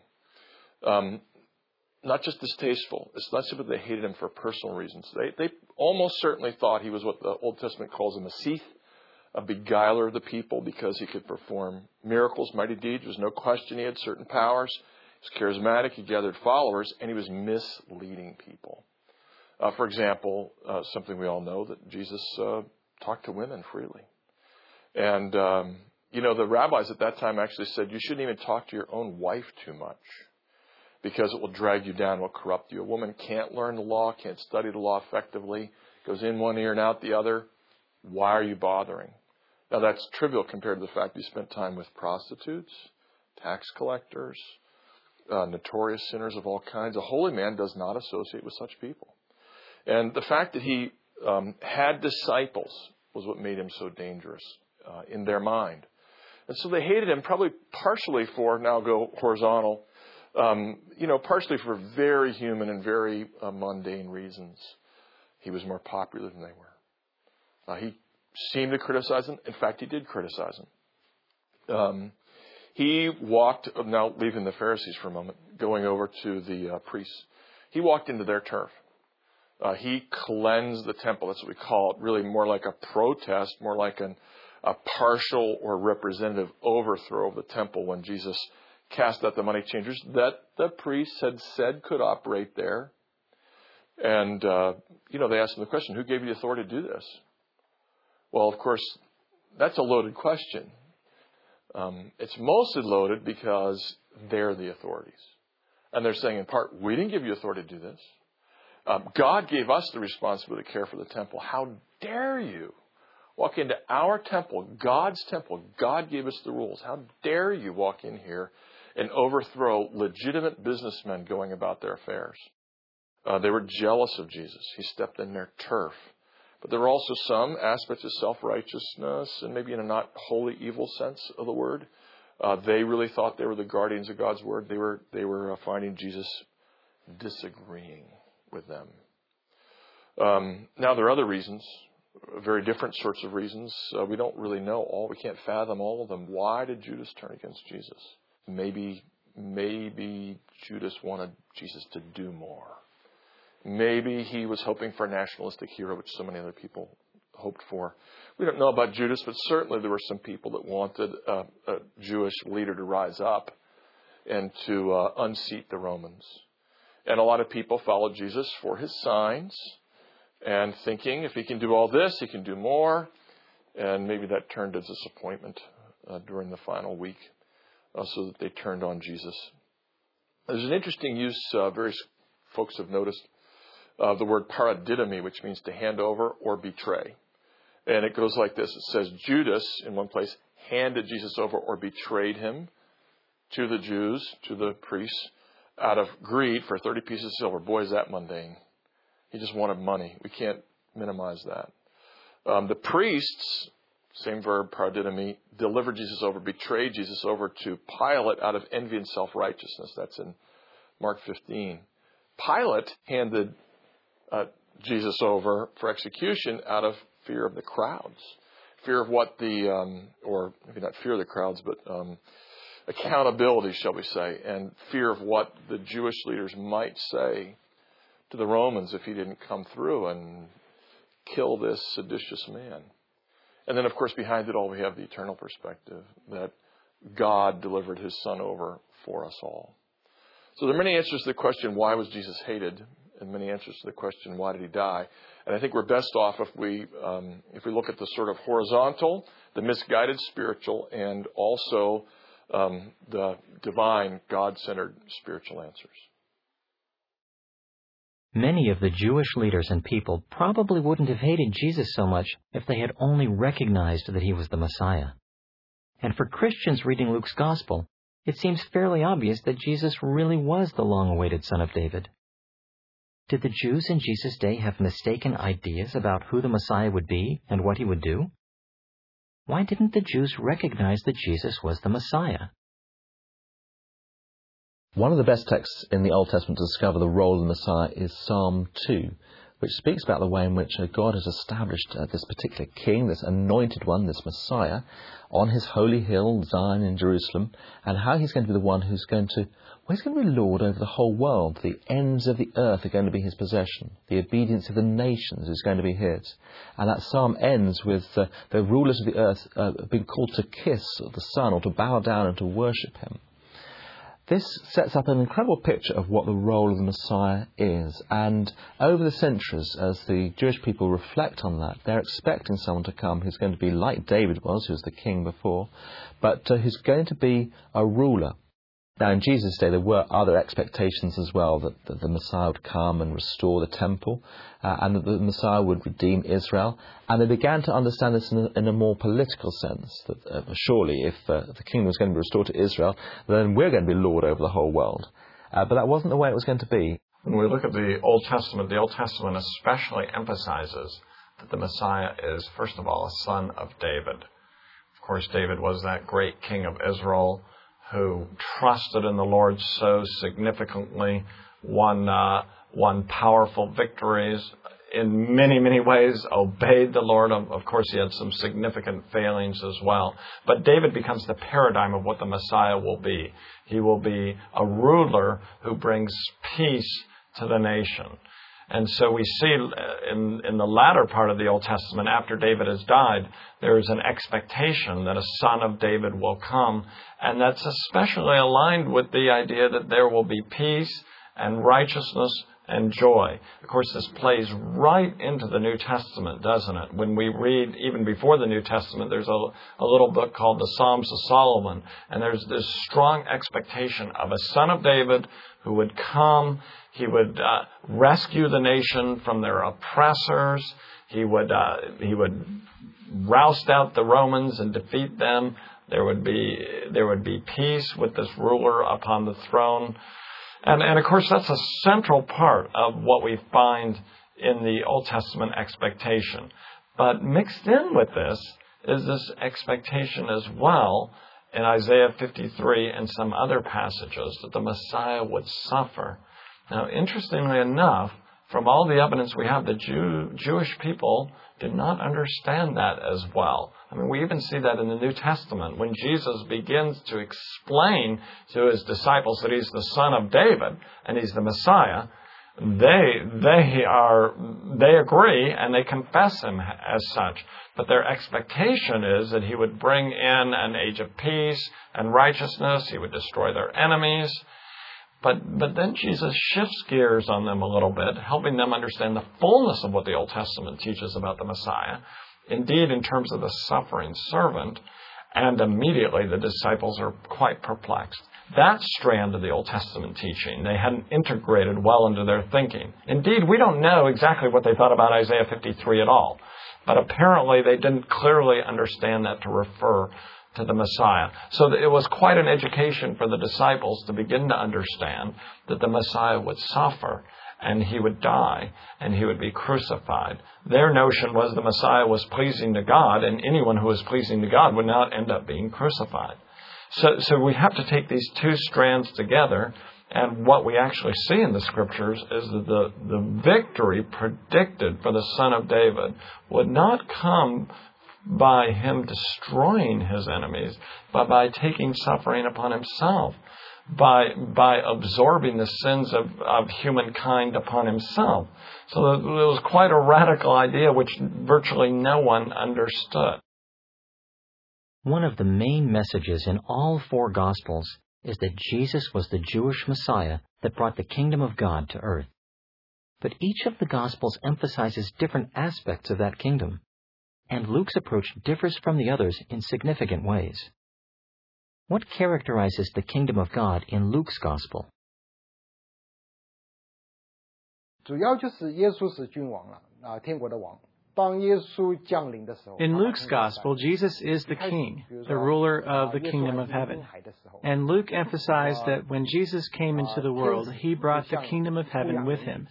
Not just distasteful. It's not simply they hated him for personal reasons. They almost certainly thought he was what the Old Testament calls a Mesith, a beguiler of the people, because he could perform miracles, mighty deeds. There's no question he had certain powers. He was charismatic. He gathered followers, and he was misleading people. For example, something we all know, that Jesus talked to women freely. And, the rabbis at that time actually said you shouldn't even talk to your own wife too much, because it will drag you down, will corrupt you. A woman can't learn the law, can't study the law effectively, goes in one ear and out the other. Why are you bothering? Now, that's trivial compared to the fact you spent time with prostitutes, tax collectors, notorious sinners of all kinds. A holy man does not associate with such people. And the fact that he had disciples was what made him so dangerous in their mind. And so they hated him probably partially for, now go horizontal, partially for very human and very mundane reasons. He was more popular than they were. He seemed to criticize them. In fact, he did criticize them. He walked, now leaving the Pharisees for a moment, going over to the priests. He walked into their turf. He cleansed the temple. That's what we call it, really more like a protest, more like a partial or representative overthrow of the temple when Jesus cast out the money changers that the priests had said could operate there. And, they asked him the question, who gave you the authority to do this? Well, of course, that's a loaded question. It's mostly loaded because they're the authorities. And they're saying in part, we didn't give you authority to do this. God gave us the responsibility to care for the temple. How dare you Walk into our temple, God's temple. God gave us the rules. How dare you walk in here and overthrow legitimate businessmen going about their affairs? They were jealous of Jesus. He stepped in their turf. But there were also some aspects of self-righteousness, and maybe in a not wholly evil sense of the word. They really thought they were the guardians of God's word. They were finding Jesus disagreeing with them. Now, there are other reasons, very different sorts of reasons. We don't really know all. We can't fathom all of them. Why did Judas turn against Jesus? Maybe Judas wanted Jesus to do more. Maybe he was hoping for a nationalistic hero, which so many other people hoped for. We don't know about Judas, but certainly there were some people that wanted a Jewish leader to rise up and to unseat the Romans. And a lot of people followed Jesus for his signs and thinking if he can do all this, he can do more. And maybe that turned to disappointment during the final week so that they turned on Jesus. There's an interesting use various folks have noticed the word paradidomi, which means to hand over or betray. And it goes like this. It says Judas, in one place, handed Jesus over or betrayed him to the Jews, to the priests, out of greed for 30 pieces of silver. Boy, is that mundane. He just wanted money. We can't minimize that. The priests, same verb, paradidomi, delivered Jesus over, betrayed Jesus over to Pilate out of envy and self-righteousness. That's in Mark 15. Pilate handed Jesus over for execution out of fear of the crowds. Fear of what or maybe not fear of the crowds, but accountability, shall we say, and fear of what the Jewish leaders might say to the Romans if he didn't come through and kill this seditious man. And then, of course, behind it all, we have the eternal perspective that God delivered his Son over for us all. So there are many answers to the question, why was Jesus hated? And many answers to the question, why did he die? And I think we're best off if we look at the sort of horizontal, the misguided spiritual, and also the divine, God-centered spiritual answers. Many of the Jewish leaders and people probably wouldn't have hated Jesus so much if they had only recognized that he was the Messiah. And for Christians reading Luke's Gospel, it seems fairly obvious that Jesus really was the long-awaited Son of David. Did the Jews in Jesus' day have mistaken ideas about who the Messiah would be and what he would do? Why didn't the Jews recognize that Jesus was the Messiah? One of the best texts in the Old Testament to discover the role of the Messiah is Psalm 2, which speaks about the way in which God has established this particular king, this anointed one, this Messiah, on his holy hill, Zion in Jerusalem, and how he's going to be the one who's going to be Lord over the whole world. The ends of the earth are going to be his possession. The obedience of the nations is going to be his. And that psalm ends with the rulers of the earth being called to kiss the Son or to bow down and to worship him. This sets up an incredible picture of what the role of the Messiah is. And over the centuries, as the Jewish people reflect on that, they're expecting someone to come who's going to be like David was, who was the king before, but who's going to be a ruler. Now, in Jesus' day, there were other expectations as well, that the Messiah would come and restore the temple, and that the Messiah would redeem Israel. And they began to understand this in a more political sense, that surely if the kingdom was going to be restored to Israel, then we're going to be Lord over the whole world. But that wasn't the way it was going to be. When we look at the Old Testament especially emphasizes that the Messiah is, first of all, a son of David. Of course, David was that great king of Israel who trusted in the Lord so significantly, won powerful victories, in many, many ways obeyed the Lord. Of course, he had some significant failings as well. But David becomes the paradigm of what the Messiah will be. He will be a ruler who brings peace to the nation. And so we see in the latter part of the Old Testament, after David has died, there is an expectation that a son of David will come. And that's especially aligned with the idea that there will be peace and righteousness and joy. Of course, this plays right into the New Testament, doesn't it? When we read, even before the New Testament, there's a little book called the Psalms of Solomon. And there's this strong expectation of a son of David who would come. He would rescue the nation from their oppressors. He would roust out the Romans and defeat them. There would be peace with this ruler upon the throne. And of course, that's a central part of what we find in the Old Testament expectation. But mixed in with this is this expectation as well in Isaiah 53 and some other passages that the Messiah would suffer. Now, interestingly enough, from all the evidence we have, the Jewish people did not understand that as well. I mean, we even see that in the New Testament when Jesus begins to explain to his disciples that he's the son of David and he's the Messiah. They agree and they confess him as such. But their expectation is that he would bring in an age of peace and righteousness. He would destroy their enemies. But then Jesus shifts gears on them a little bit, helping them understand the fullness of what the Old Testament teaches about the Messiah, indeed in terms of the suffering servant, and immediately the disciples are quite perplexed. That strand of the Old Testament teaching they hadn't integrated well into their thinking. Indeed, we don't know exactly what they thought about Isaiah 53 at all, but apparently they didn't clearly understand that to refer to the Messiah. So it was quite an education for the disciples to begin to understand that the Messiah would suffer and he would die and he would be crucified. Their notion was the Messiah was pleasing to God, and anyone who was pleasing to God would not end up being crucified. So we have to take these two strands together, and what we actually see in the Scriptures is that the victory predicted for the Son of David would not come by him destroying his enemies, but by taking suffering upon himself, by absorbing the sins of humankind upon himself. So it was quite a radical idea which virtually no one understood. One of the main messages in all four Gospels is that Jesus was the Jewish Messiah that brought the kingdom of God to earth. But each of the Gospels emphasizes different aspects of that kingdom, and Luke's approach differs from the others in significant ways. What characterizes the kingdom of God in Luke's Gospel? 主要就是耶稣是君王了，天国的王。 In Luke's Gospel, Jesus is the king, the ruler of the kingdom of heaven. And Luke emphasized that when Jesus came into the world, he brought the kingdom of heaven with him.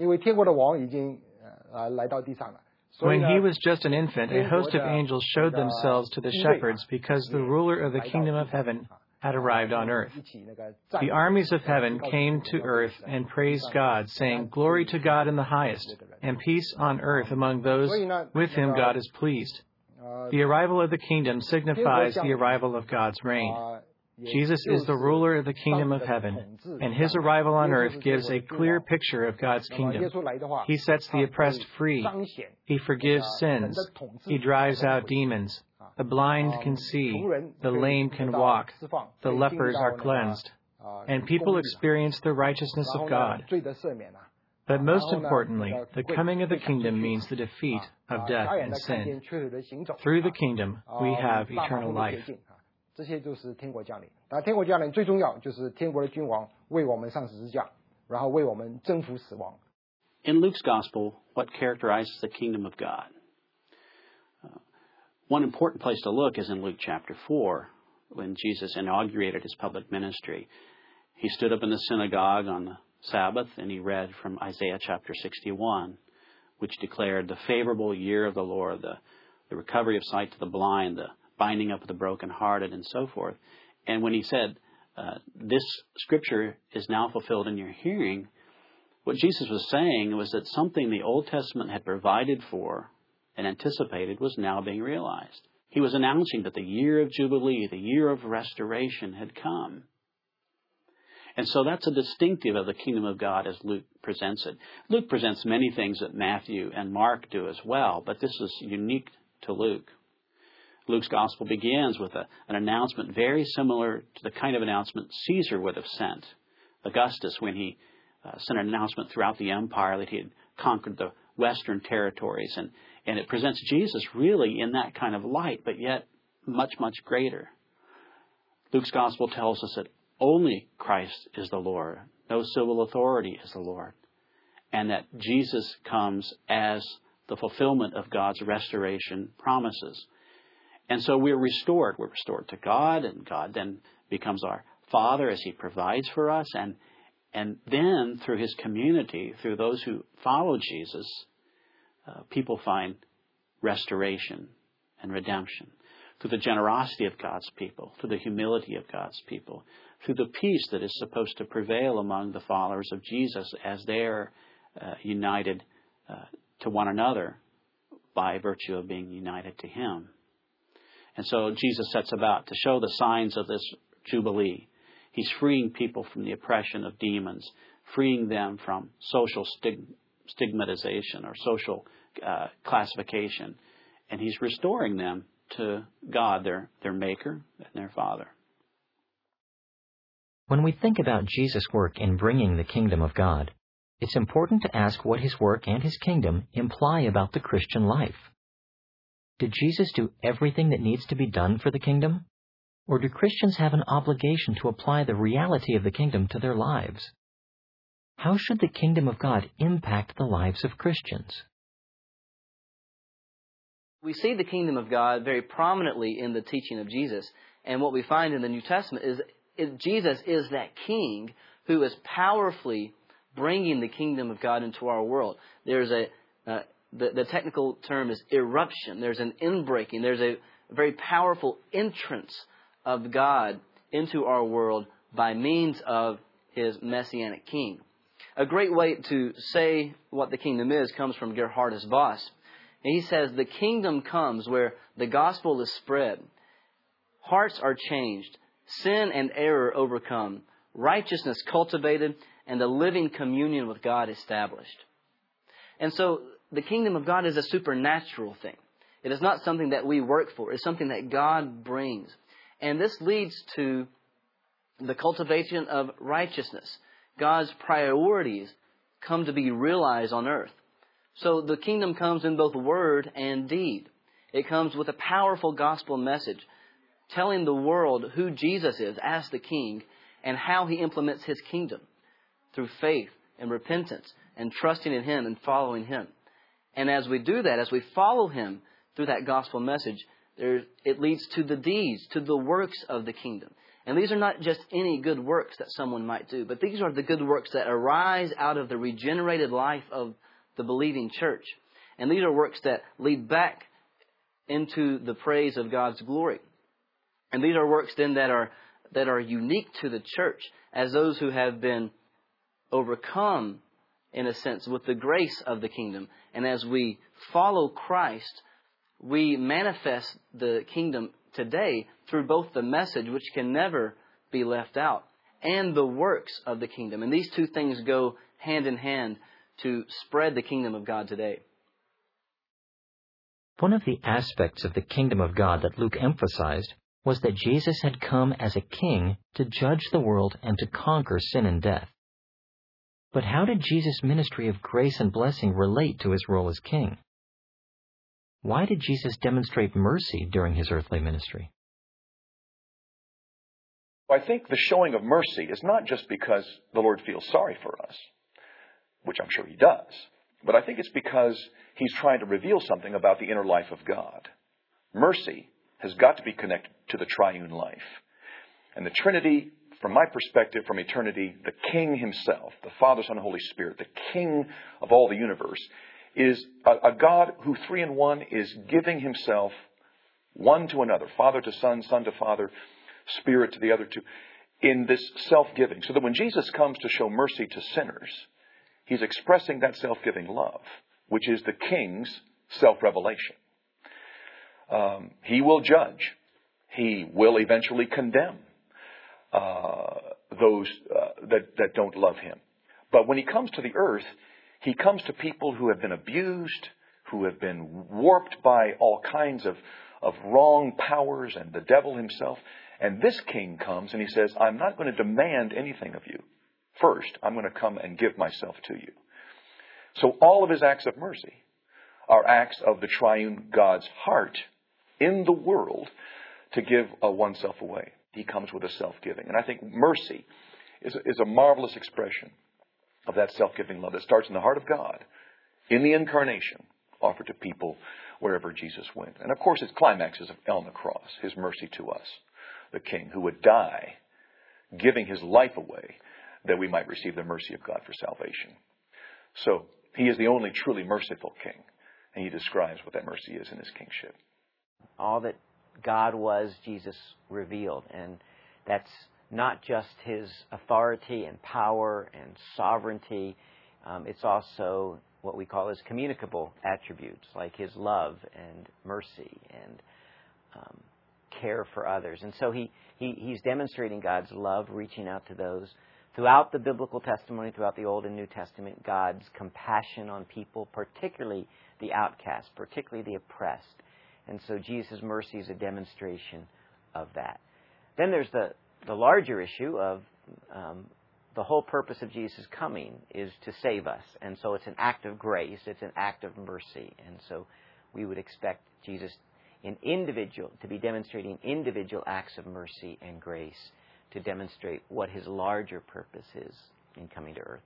When he was just an infant, a host of angels showed themselves to the shepherds because the ruler of the kingdom of heaven had arrived on earth. The armies of heaven came to earth and praised God, saying, "Glory to God in the highest, and peace on earth among those with whom God is pleased." The arrival of the kingdom signifies the arrival of God's reign. Jesus is the ruler of the kingdom of heaven, and his arrival on earth gives a clear picture of God's kingdom. He sets the oppressed free. He forgives sins. He drives out demons. The blind can see, the lame can walk, the lepers are cleansed, and people experience the righteousness of God. But most importantly, the coming of the kingdom means the defeat of death and sin. Through the kingdom, we have eternal life. In Luke's Gospel, what characterizes the kingdom of God? One important place to look is in Luke chapter 4, when Jesus inaugurated his public ministry. He stood up in the synagogue on the Sabbath and he read from Isaiah chapter 61, which declared the favorable year of the Lord, the recovery of sight to the blind, the binding up of the brokenhearted, and so forth. And when he said, this scripture is now fulfilled in your hearing, what Jesus was saying was that something the Old Testament had provided for and anticipated was now being realized. He was announcing that the year of Jubilee, the year of restoration, had come. And so that's a distinctive of the kingdom of God as Luke presents it. Luke presents many things that Matthew and Mark do as well, but this is unique to Luke. Luke's gospel begins with an announcement very similar to the kind of announcement Caesar would have sent. Augustus, when he sent an announcement throughout the empire that he had conquered the western territories, and it presents Jesus really in that kind of light, but yet much, much greater. Luke's gospel tells us that only Christ is the Lord. No civil authority is the Lord. And that Jesus comes as the fulfillment of God's restoration promises. And so we're restored. We're restored to God, and God then becomes our Father as He provides for us. And then through His community, through those who follow Jesus, people find restoration and redemption. Through the generosity of God's people, through the humility of God's people, through the peace that is supposed to prevail among the followers of Jesus as they're united to one another by virtue of being united to Him. And so Jesus sets about to show the signs of this Jubilee. He's freeing people from the oppression of demons, freeing them from social stigmatization or social classification. And He's restoring them to God, their Maker and their Father. When we think about Jesus' work in bringing the kingdom of God, it's important to ask what His work and His kingdom imply about the Christian life. Did Jesus do everything that needs to be done for the kingdom? Or do Christians have an obligation to apply the reality of the kingdom to their lives? How should the kingdom of God impact the lives of Christians? We see the kingdom of God very prominently in the teaching of Jesus. And what we find in the New Testament is Jesus is that king who is powerfully bringing the kingdom of God into our world. There's the technical term is eruption. There's an inbreaking. There's a very powerful entrance of God into our world by means of His Messianic King. A great way to say what the kingdom is comes from Geerhardus Vos. And he says, the kingdom comes where the gospel is spread, hearts are changed, sin and error overcome, righteousness cultivated, and a living communion with God established. And so the kingdom of God is a supernatural thing. It is not something that we work for. It's something that God brings. And this leads to the cultivation of righteousness. God's priorities come to be realized on earth. So the kingdom comes in both word and deed. It comes with a powerful gospel message telling the world who Jesus is as the king and how He implements His kingdom through faith and repentance and trusting in Him and following Him. And as we do that, as we follow Him through that gospel message, it leads to the deeds, to the works of the kingdom. And these are not just any good works that someone might do, but these are the good works that arise out of the regenerated life of the believing church. And these are works that lead back into the praise of God's glory. And these are works then that are unique to the church as those who have been overcome, in a sense, with the grace of the kingdom. And as we follow Christ, we manifest the kingdom today through both the message, which can never be left out, and the works of the kingdom. And these two things go hand in hand to spread the kingdom of God today. One of the aspects of the kingdom of God that Luke emphasized was that Jesus had come as a king to judge the world and to conquer sin and death. But how did Jesus' ministry of grace and blessing relate to His role as king? Why did Jesus demonstrate mercy during His earthly ministry? I think the showing of mercy is not just because the Lord feels sorry for us, which I'm sure He does, but I think it's because He's trying to reveal something about the inner life of God. Mercy has got to be connected to the triune life. And the Trinity, from my perspective, from eternity, the King Himself, the Father, Son, and Holy Spirit, the King of all the universe, is a God who, three in one, is giving Himself one to another, Father to Son, Son to Father, Spirit to the other two, in this self-giving. So that when Jesus comes to show mercy to sinners, He's expressing that self-giving love, which is the King's self-revelation. He will judge. He will eventually condemn those that don't love Him. But when He comes to the earth, He comes to people who have been abused, who have been warped by all kinds of wrong powers and the devil himself. And this King comes and He says, I'm not going to demand anything of you. First, I'm going to come and give myself to you. So all of His acts of mercy are acts of the triune God's heart in the world to give oneself away. He comes with a self-giving. And I think mercy is a marvelous expression of that self-giving love that starts in the heart of God, in the incarnation, offered to people wherever Jesus went. And of course, its climax is on the cross, his mercy to us, the King who would die, giving his life away that we might receive the mercy of God for salvation. So he is the only truly merciful King, and he describes what that mercy is in his kingship. All that God was, Jesus revealed, and that's not just his authority and power and sovereignty. It's also what we call his communicable attributes, like his love and mercy and care for others. And so he's demonstrating God's love, reaching out to those. Throughout the biblical testimony, throughout the Old and New Testament, God's compassion on people, particularly the outcast, particularly the oppressed. And so Jesus' mercy is a demonstration of that. Then there's the larger issue of the whole purpose of Jesus' coming is to save us. And so it's an act of grace. It's an act of mercy. And so we would expect Jesus to be demonstrating individual acts of mercy and grace to demonstrate what his larger purpose is in coming to earth.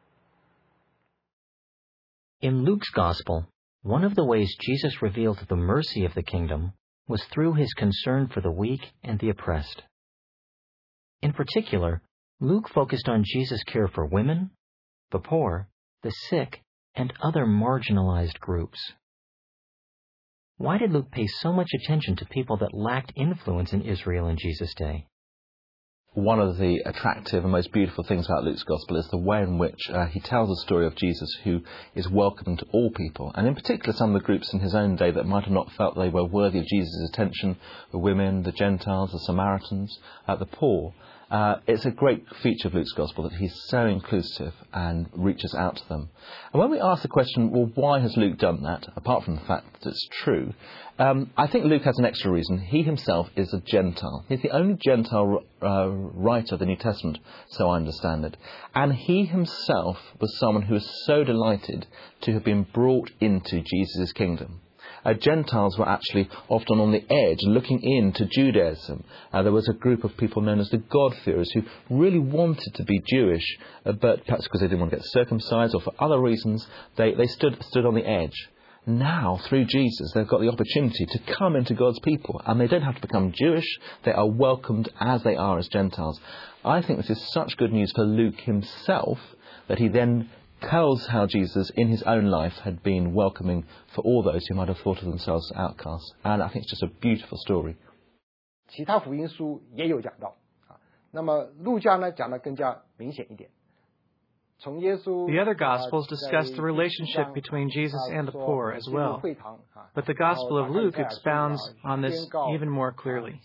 In Luke's Gospel, one of the ways Jesus revealed the mercy of the kingdom was through his concern for the weak and the oppressed. In particular, Luke focused on Jesus' care for women, the poor, the sick, and other marginalized groups. Why did Luke pay so much attention to people that lacked influence in Israel in Jesus' day? One of the attractive and most beautiful things about Luke's Gospel is the way in which he tells the story of Jesus who is welcoming to all people, and in particular some of the groups in his own day that might have not felt they were worthy of Jesus' attention, the women, the Gentiles, the Samaritans, the poor. It's a great feature of Luke's Gospel that he's so inclusive and reaches out to them. And when we ask the question, well, why has Luke done that, apart from the fact that it's true, I think Luke has an extra reason. He himself is a Gentile. He's the only Gentile writer of the New Testament, so I understand it. And he himself was someone who was so delighted to have been brought into Jesus' kingdom. Gentiles were actually often on the edge, looking into Judaism. There was a group of people known as the God-fearers who really wanted to be Jewish, but perhaps because they didn't want to get circumcised or for other reasons, they stood on the edge. Now, through Jesus, they've got the opportunity to come into God's people, and they don't have to become Jewish. They are welcomed as they are as Gentiles. I think this is such good news for Luke himself that he then tells how Jesus in his own life had been welcoming for all those who might have thought of themselves as outcasts. And I think it's just a beautiful story. 其他福音书也有讲到，那么路加呢讲得更加明显一点。 The other Gospels discuss the relationship between Jesus and the poor as well, but the Gospel of Luke expounds on this even more clearly.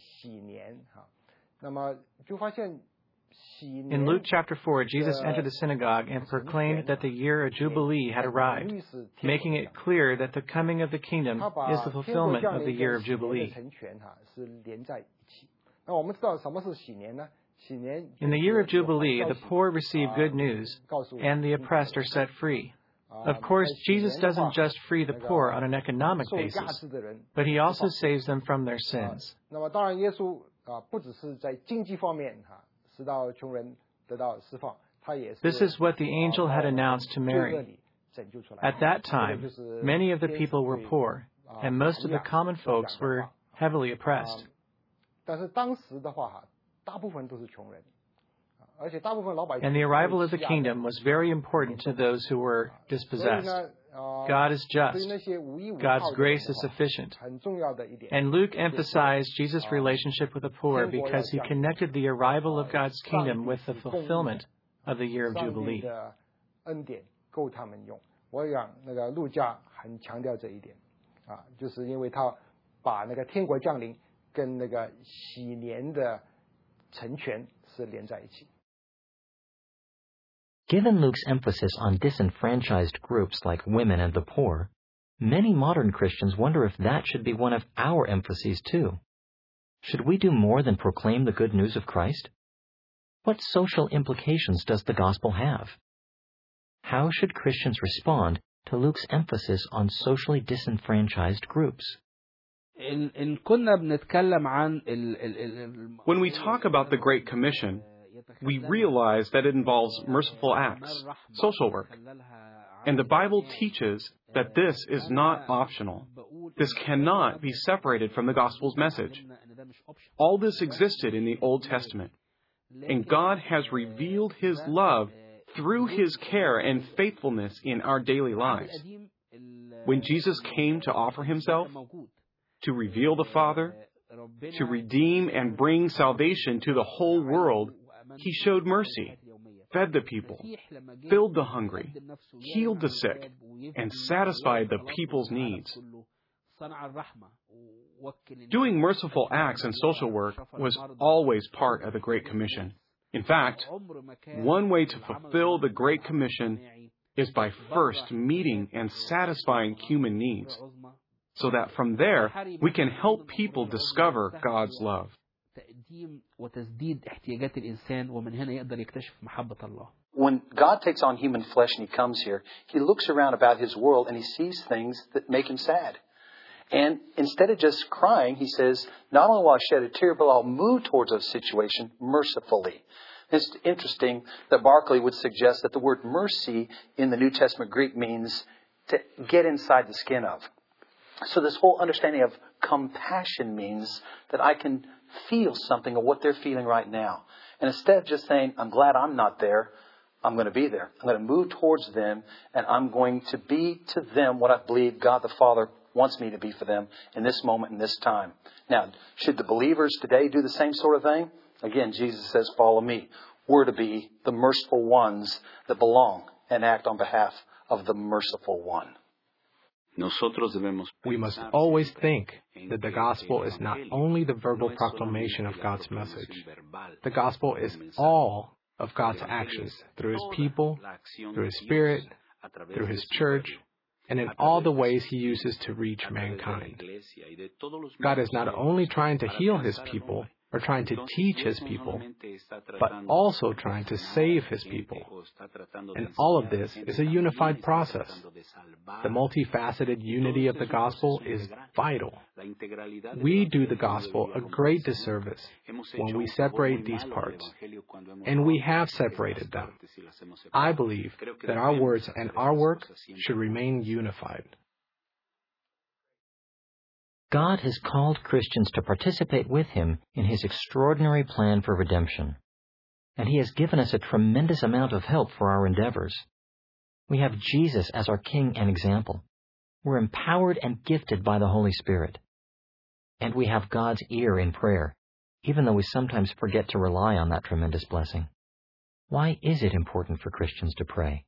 In Luke chapter 4, Jesus entered the synagogue and proclaimed that the year of Jubilee had arrived, making it clear that the coming of the kingdom is the fulfillment of the year of Jubilee. In the year of Jubilee, the poor receive good news, and the oppressed are set free. Of course, Jesus doesn't just free the poor on an economic basis, but he also saves them from their sins. This is what the angel had announced to Mary. At that time, many of the people were poor, and most of the common folks were heavily oppressed. And the arrival of the kingdom was very important to those who were dispossessed. God is just. God's grace is sufficient. And Luke emphasized Jesus' relationship with the poor because he connected the arrival of God's kingdom with the fulfillment of the year of Jubilee. Given Luke's emphasis on disenfranchised groups like women and the poor, many modern Christians wonder if that should be one of our emphases too. Should we do more than proclaim the good news of Christ? What social implications does the gospel have? How should Christians respond to Luke's emphasis on socially disenfranchised groups? When we talk about the Great Commission, we realize that it involves merciful acts, social work. And the Bible teaches that this is not optional. This cannot be separated from the gospel's message. All this existed in the Old Testament. And God has revealed His love through His care and faithfulness in our daily lives. When Jesus came to offer Himself, to reveal the Father, to redeem and bring salvation to the whole world, He showed mercy, fed the people, filled the hungry, healed the sick, and satisfied the people's needs. Doing merciful acts and social work was always part of the Great Commission. In fact, one way to fulfill the Great Commission is by first meeting and satisfying human needs, so that from there we can help people discover God's love. When God takes on human flesh and He comes here, He looks around about His world and He sees things that make Him sad. And instead of just crying, He says, not only will I shed a tear, but I'll move towards a situation mercifully. It's interesting that Barclay would suggest that the word mercy in the New Testament Greek means to get inside the skin of. So this whole understanding of compassion means that I can feel something of what they're feeling right now. And instead of just saying, I'm glad I'm not there, I'm going to be there. I'm going to move towards them, and I'm going to be to them what I believe God the Father wants me to be for them in this moment and this time. Now, should the believers today do the same sort of thing? Again, Jesus says, follow me. We're to be the merciful ones that belong and act on behalf of the merciful one. We must always think that the gospel is not only the verbal proclamation of God's message. The gospel is all of God's actions through His people, through His Spirit, through His church, and in all the ways He uses to reach mankind. God is not only trying to heal His people or trying to teach His people, but also trying to save His people. And all of this is a unified process. The multifaceted unity of the gospel is vital. We do the gospel a great disservice when we separate these parts, and we have separated them. I believe that our words and our work should remain unified. God has called Christians to participate with Him in His extraordinary plan for redemption, and He has given us a tremendous amount of help for our endeavors. We have Jesus as our King and example. We're empowered and gifted by the Holy Spirit. And we have God's ear in prayer, even though we sometimes forget to rely on that tremendous blessing. Why is it important for Christians to pray?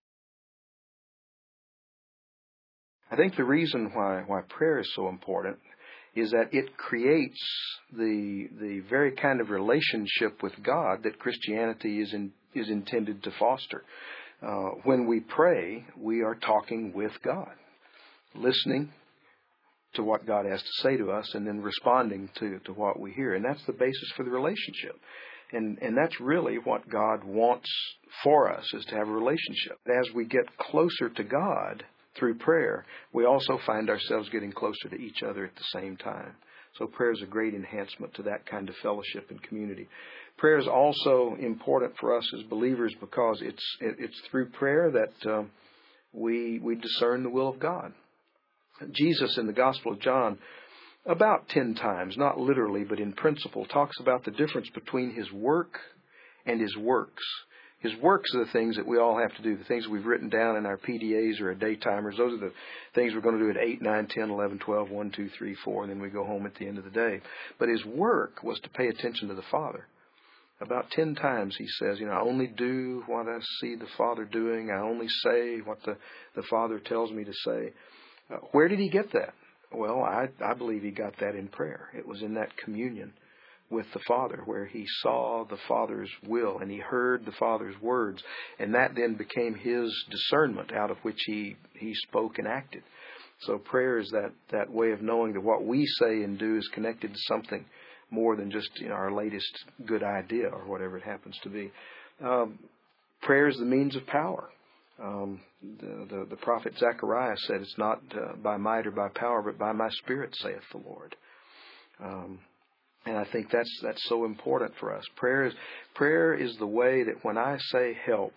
I think the reason why prayer is so important is that it creates the very kind of relationship with God that Christianity is intended to foster. When we pray, we are talking with God, listening to what God has to say to us, and then responding to what we hear. And that's the basis for the relationship. And that's really what God wants for us, is to have a relationship. As we get closer to God through prayer, we also find ourselves getting closer to each other at the same time. So prayer is a great enhancement to that kind of fellowship and community. Prayer is also important for us as believers because it's through prayer that we discern the will of God. Jesus in the Gospel of John, about 10 times, not literally but in principle, talks about the difference between His work and His works. His works are the things that we all have to do, the things we've written down in our PDAs or our daytimers. Those are the things we're going to do at 8, 9, 10, 11, 12, 1, 2, 3, 4, and then we go home at the end of the day. But His work was to pay attention to the Father. About 10 times He says, I only do what I see the Father doing. I only say what the Father tells me to say. Where did He get that? Well, I believe He got that in prayer. It was in that communion with the Father, where He saw the Father's will and He heard the Father's words, and that then became His discernment out of which He spoke and acted. So prayer is that way of knowing that what we say and do is connected to something more than just our latest good idea or whatever it happens to be. Prayer is the means of power. The prophet Zechariah said, it's not by might or by power, but by my Spirit, saith the Lord. And I think that's so important for us. Prayer is the way that when I say help,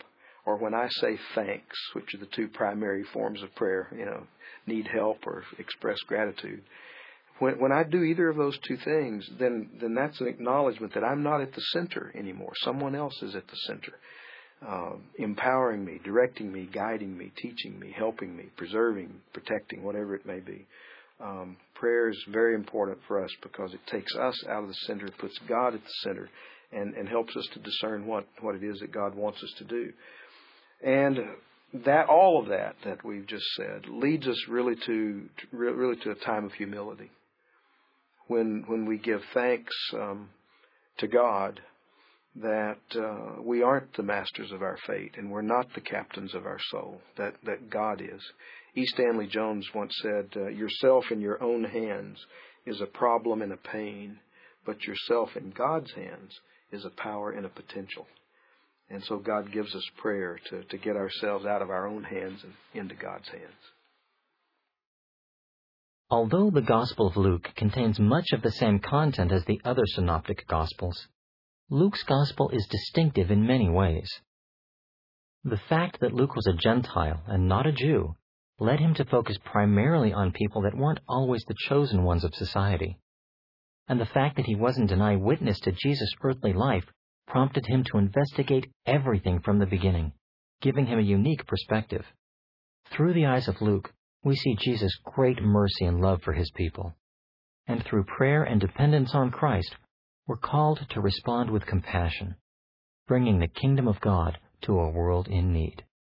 or when I say thanks, which are the two primary forms of prayer, need help or express gratitude. When I do either of those two things, then that's an acknowledgement that I'm not at the center anymore. Someone else is at the center, empowering me, directing me, guiding me, teaching me, helping me, preserving, protecting, whatever it may be. Prayer is very important for us because it takes us out of the center, puts God at the center, and helps us to discern what it is that God wants us to do. And that all of that we've just said leads us really to a time of humility. When we give thanks to God that we aren't the masters of our fate and we're not the captains of our soul, that God is. E. Stanley Jones once said, yourself in your own hands is a problem and a pain, but yourself in God's hands is a power and a potential. And so God gives us prayer to get ourselves out of our own hands and into God's hands. Although the Gospel of Luke contains much of the same content as the other synoptic Gospels, Luke's Gospel is distinctive in many ways. The fact that Luke was a Gentile and not a Jew led him to focus primarily on people that weren't always the chosen ones of society. And the fact that he wasn't an eyewitness to Jesus' earthly life prompted him to investigate everything from the beginning, giving him a unique perspective. Through the eyes of Luke, we see Jesus' great mercy and love for his people. And through prayer and dependence on Christ, we're called to respond with compassion, bringing the kingdom of God to a world in need.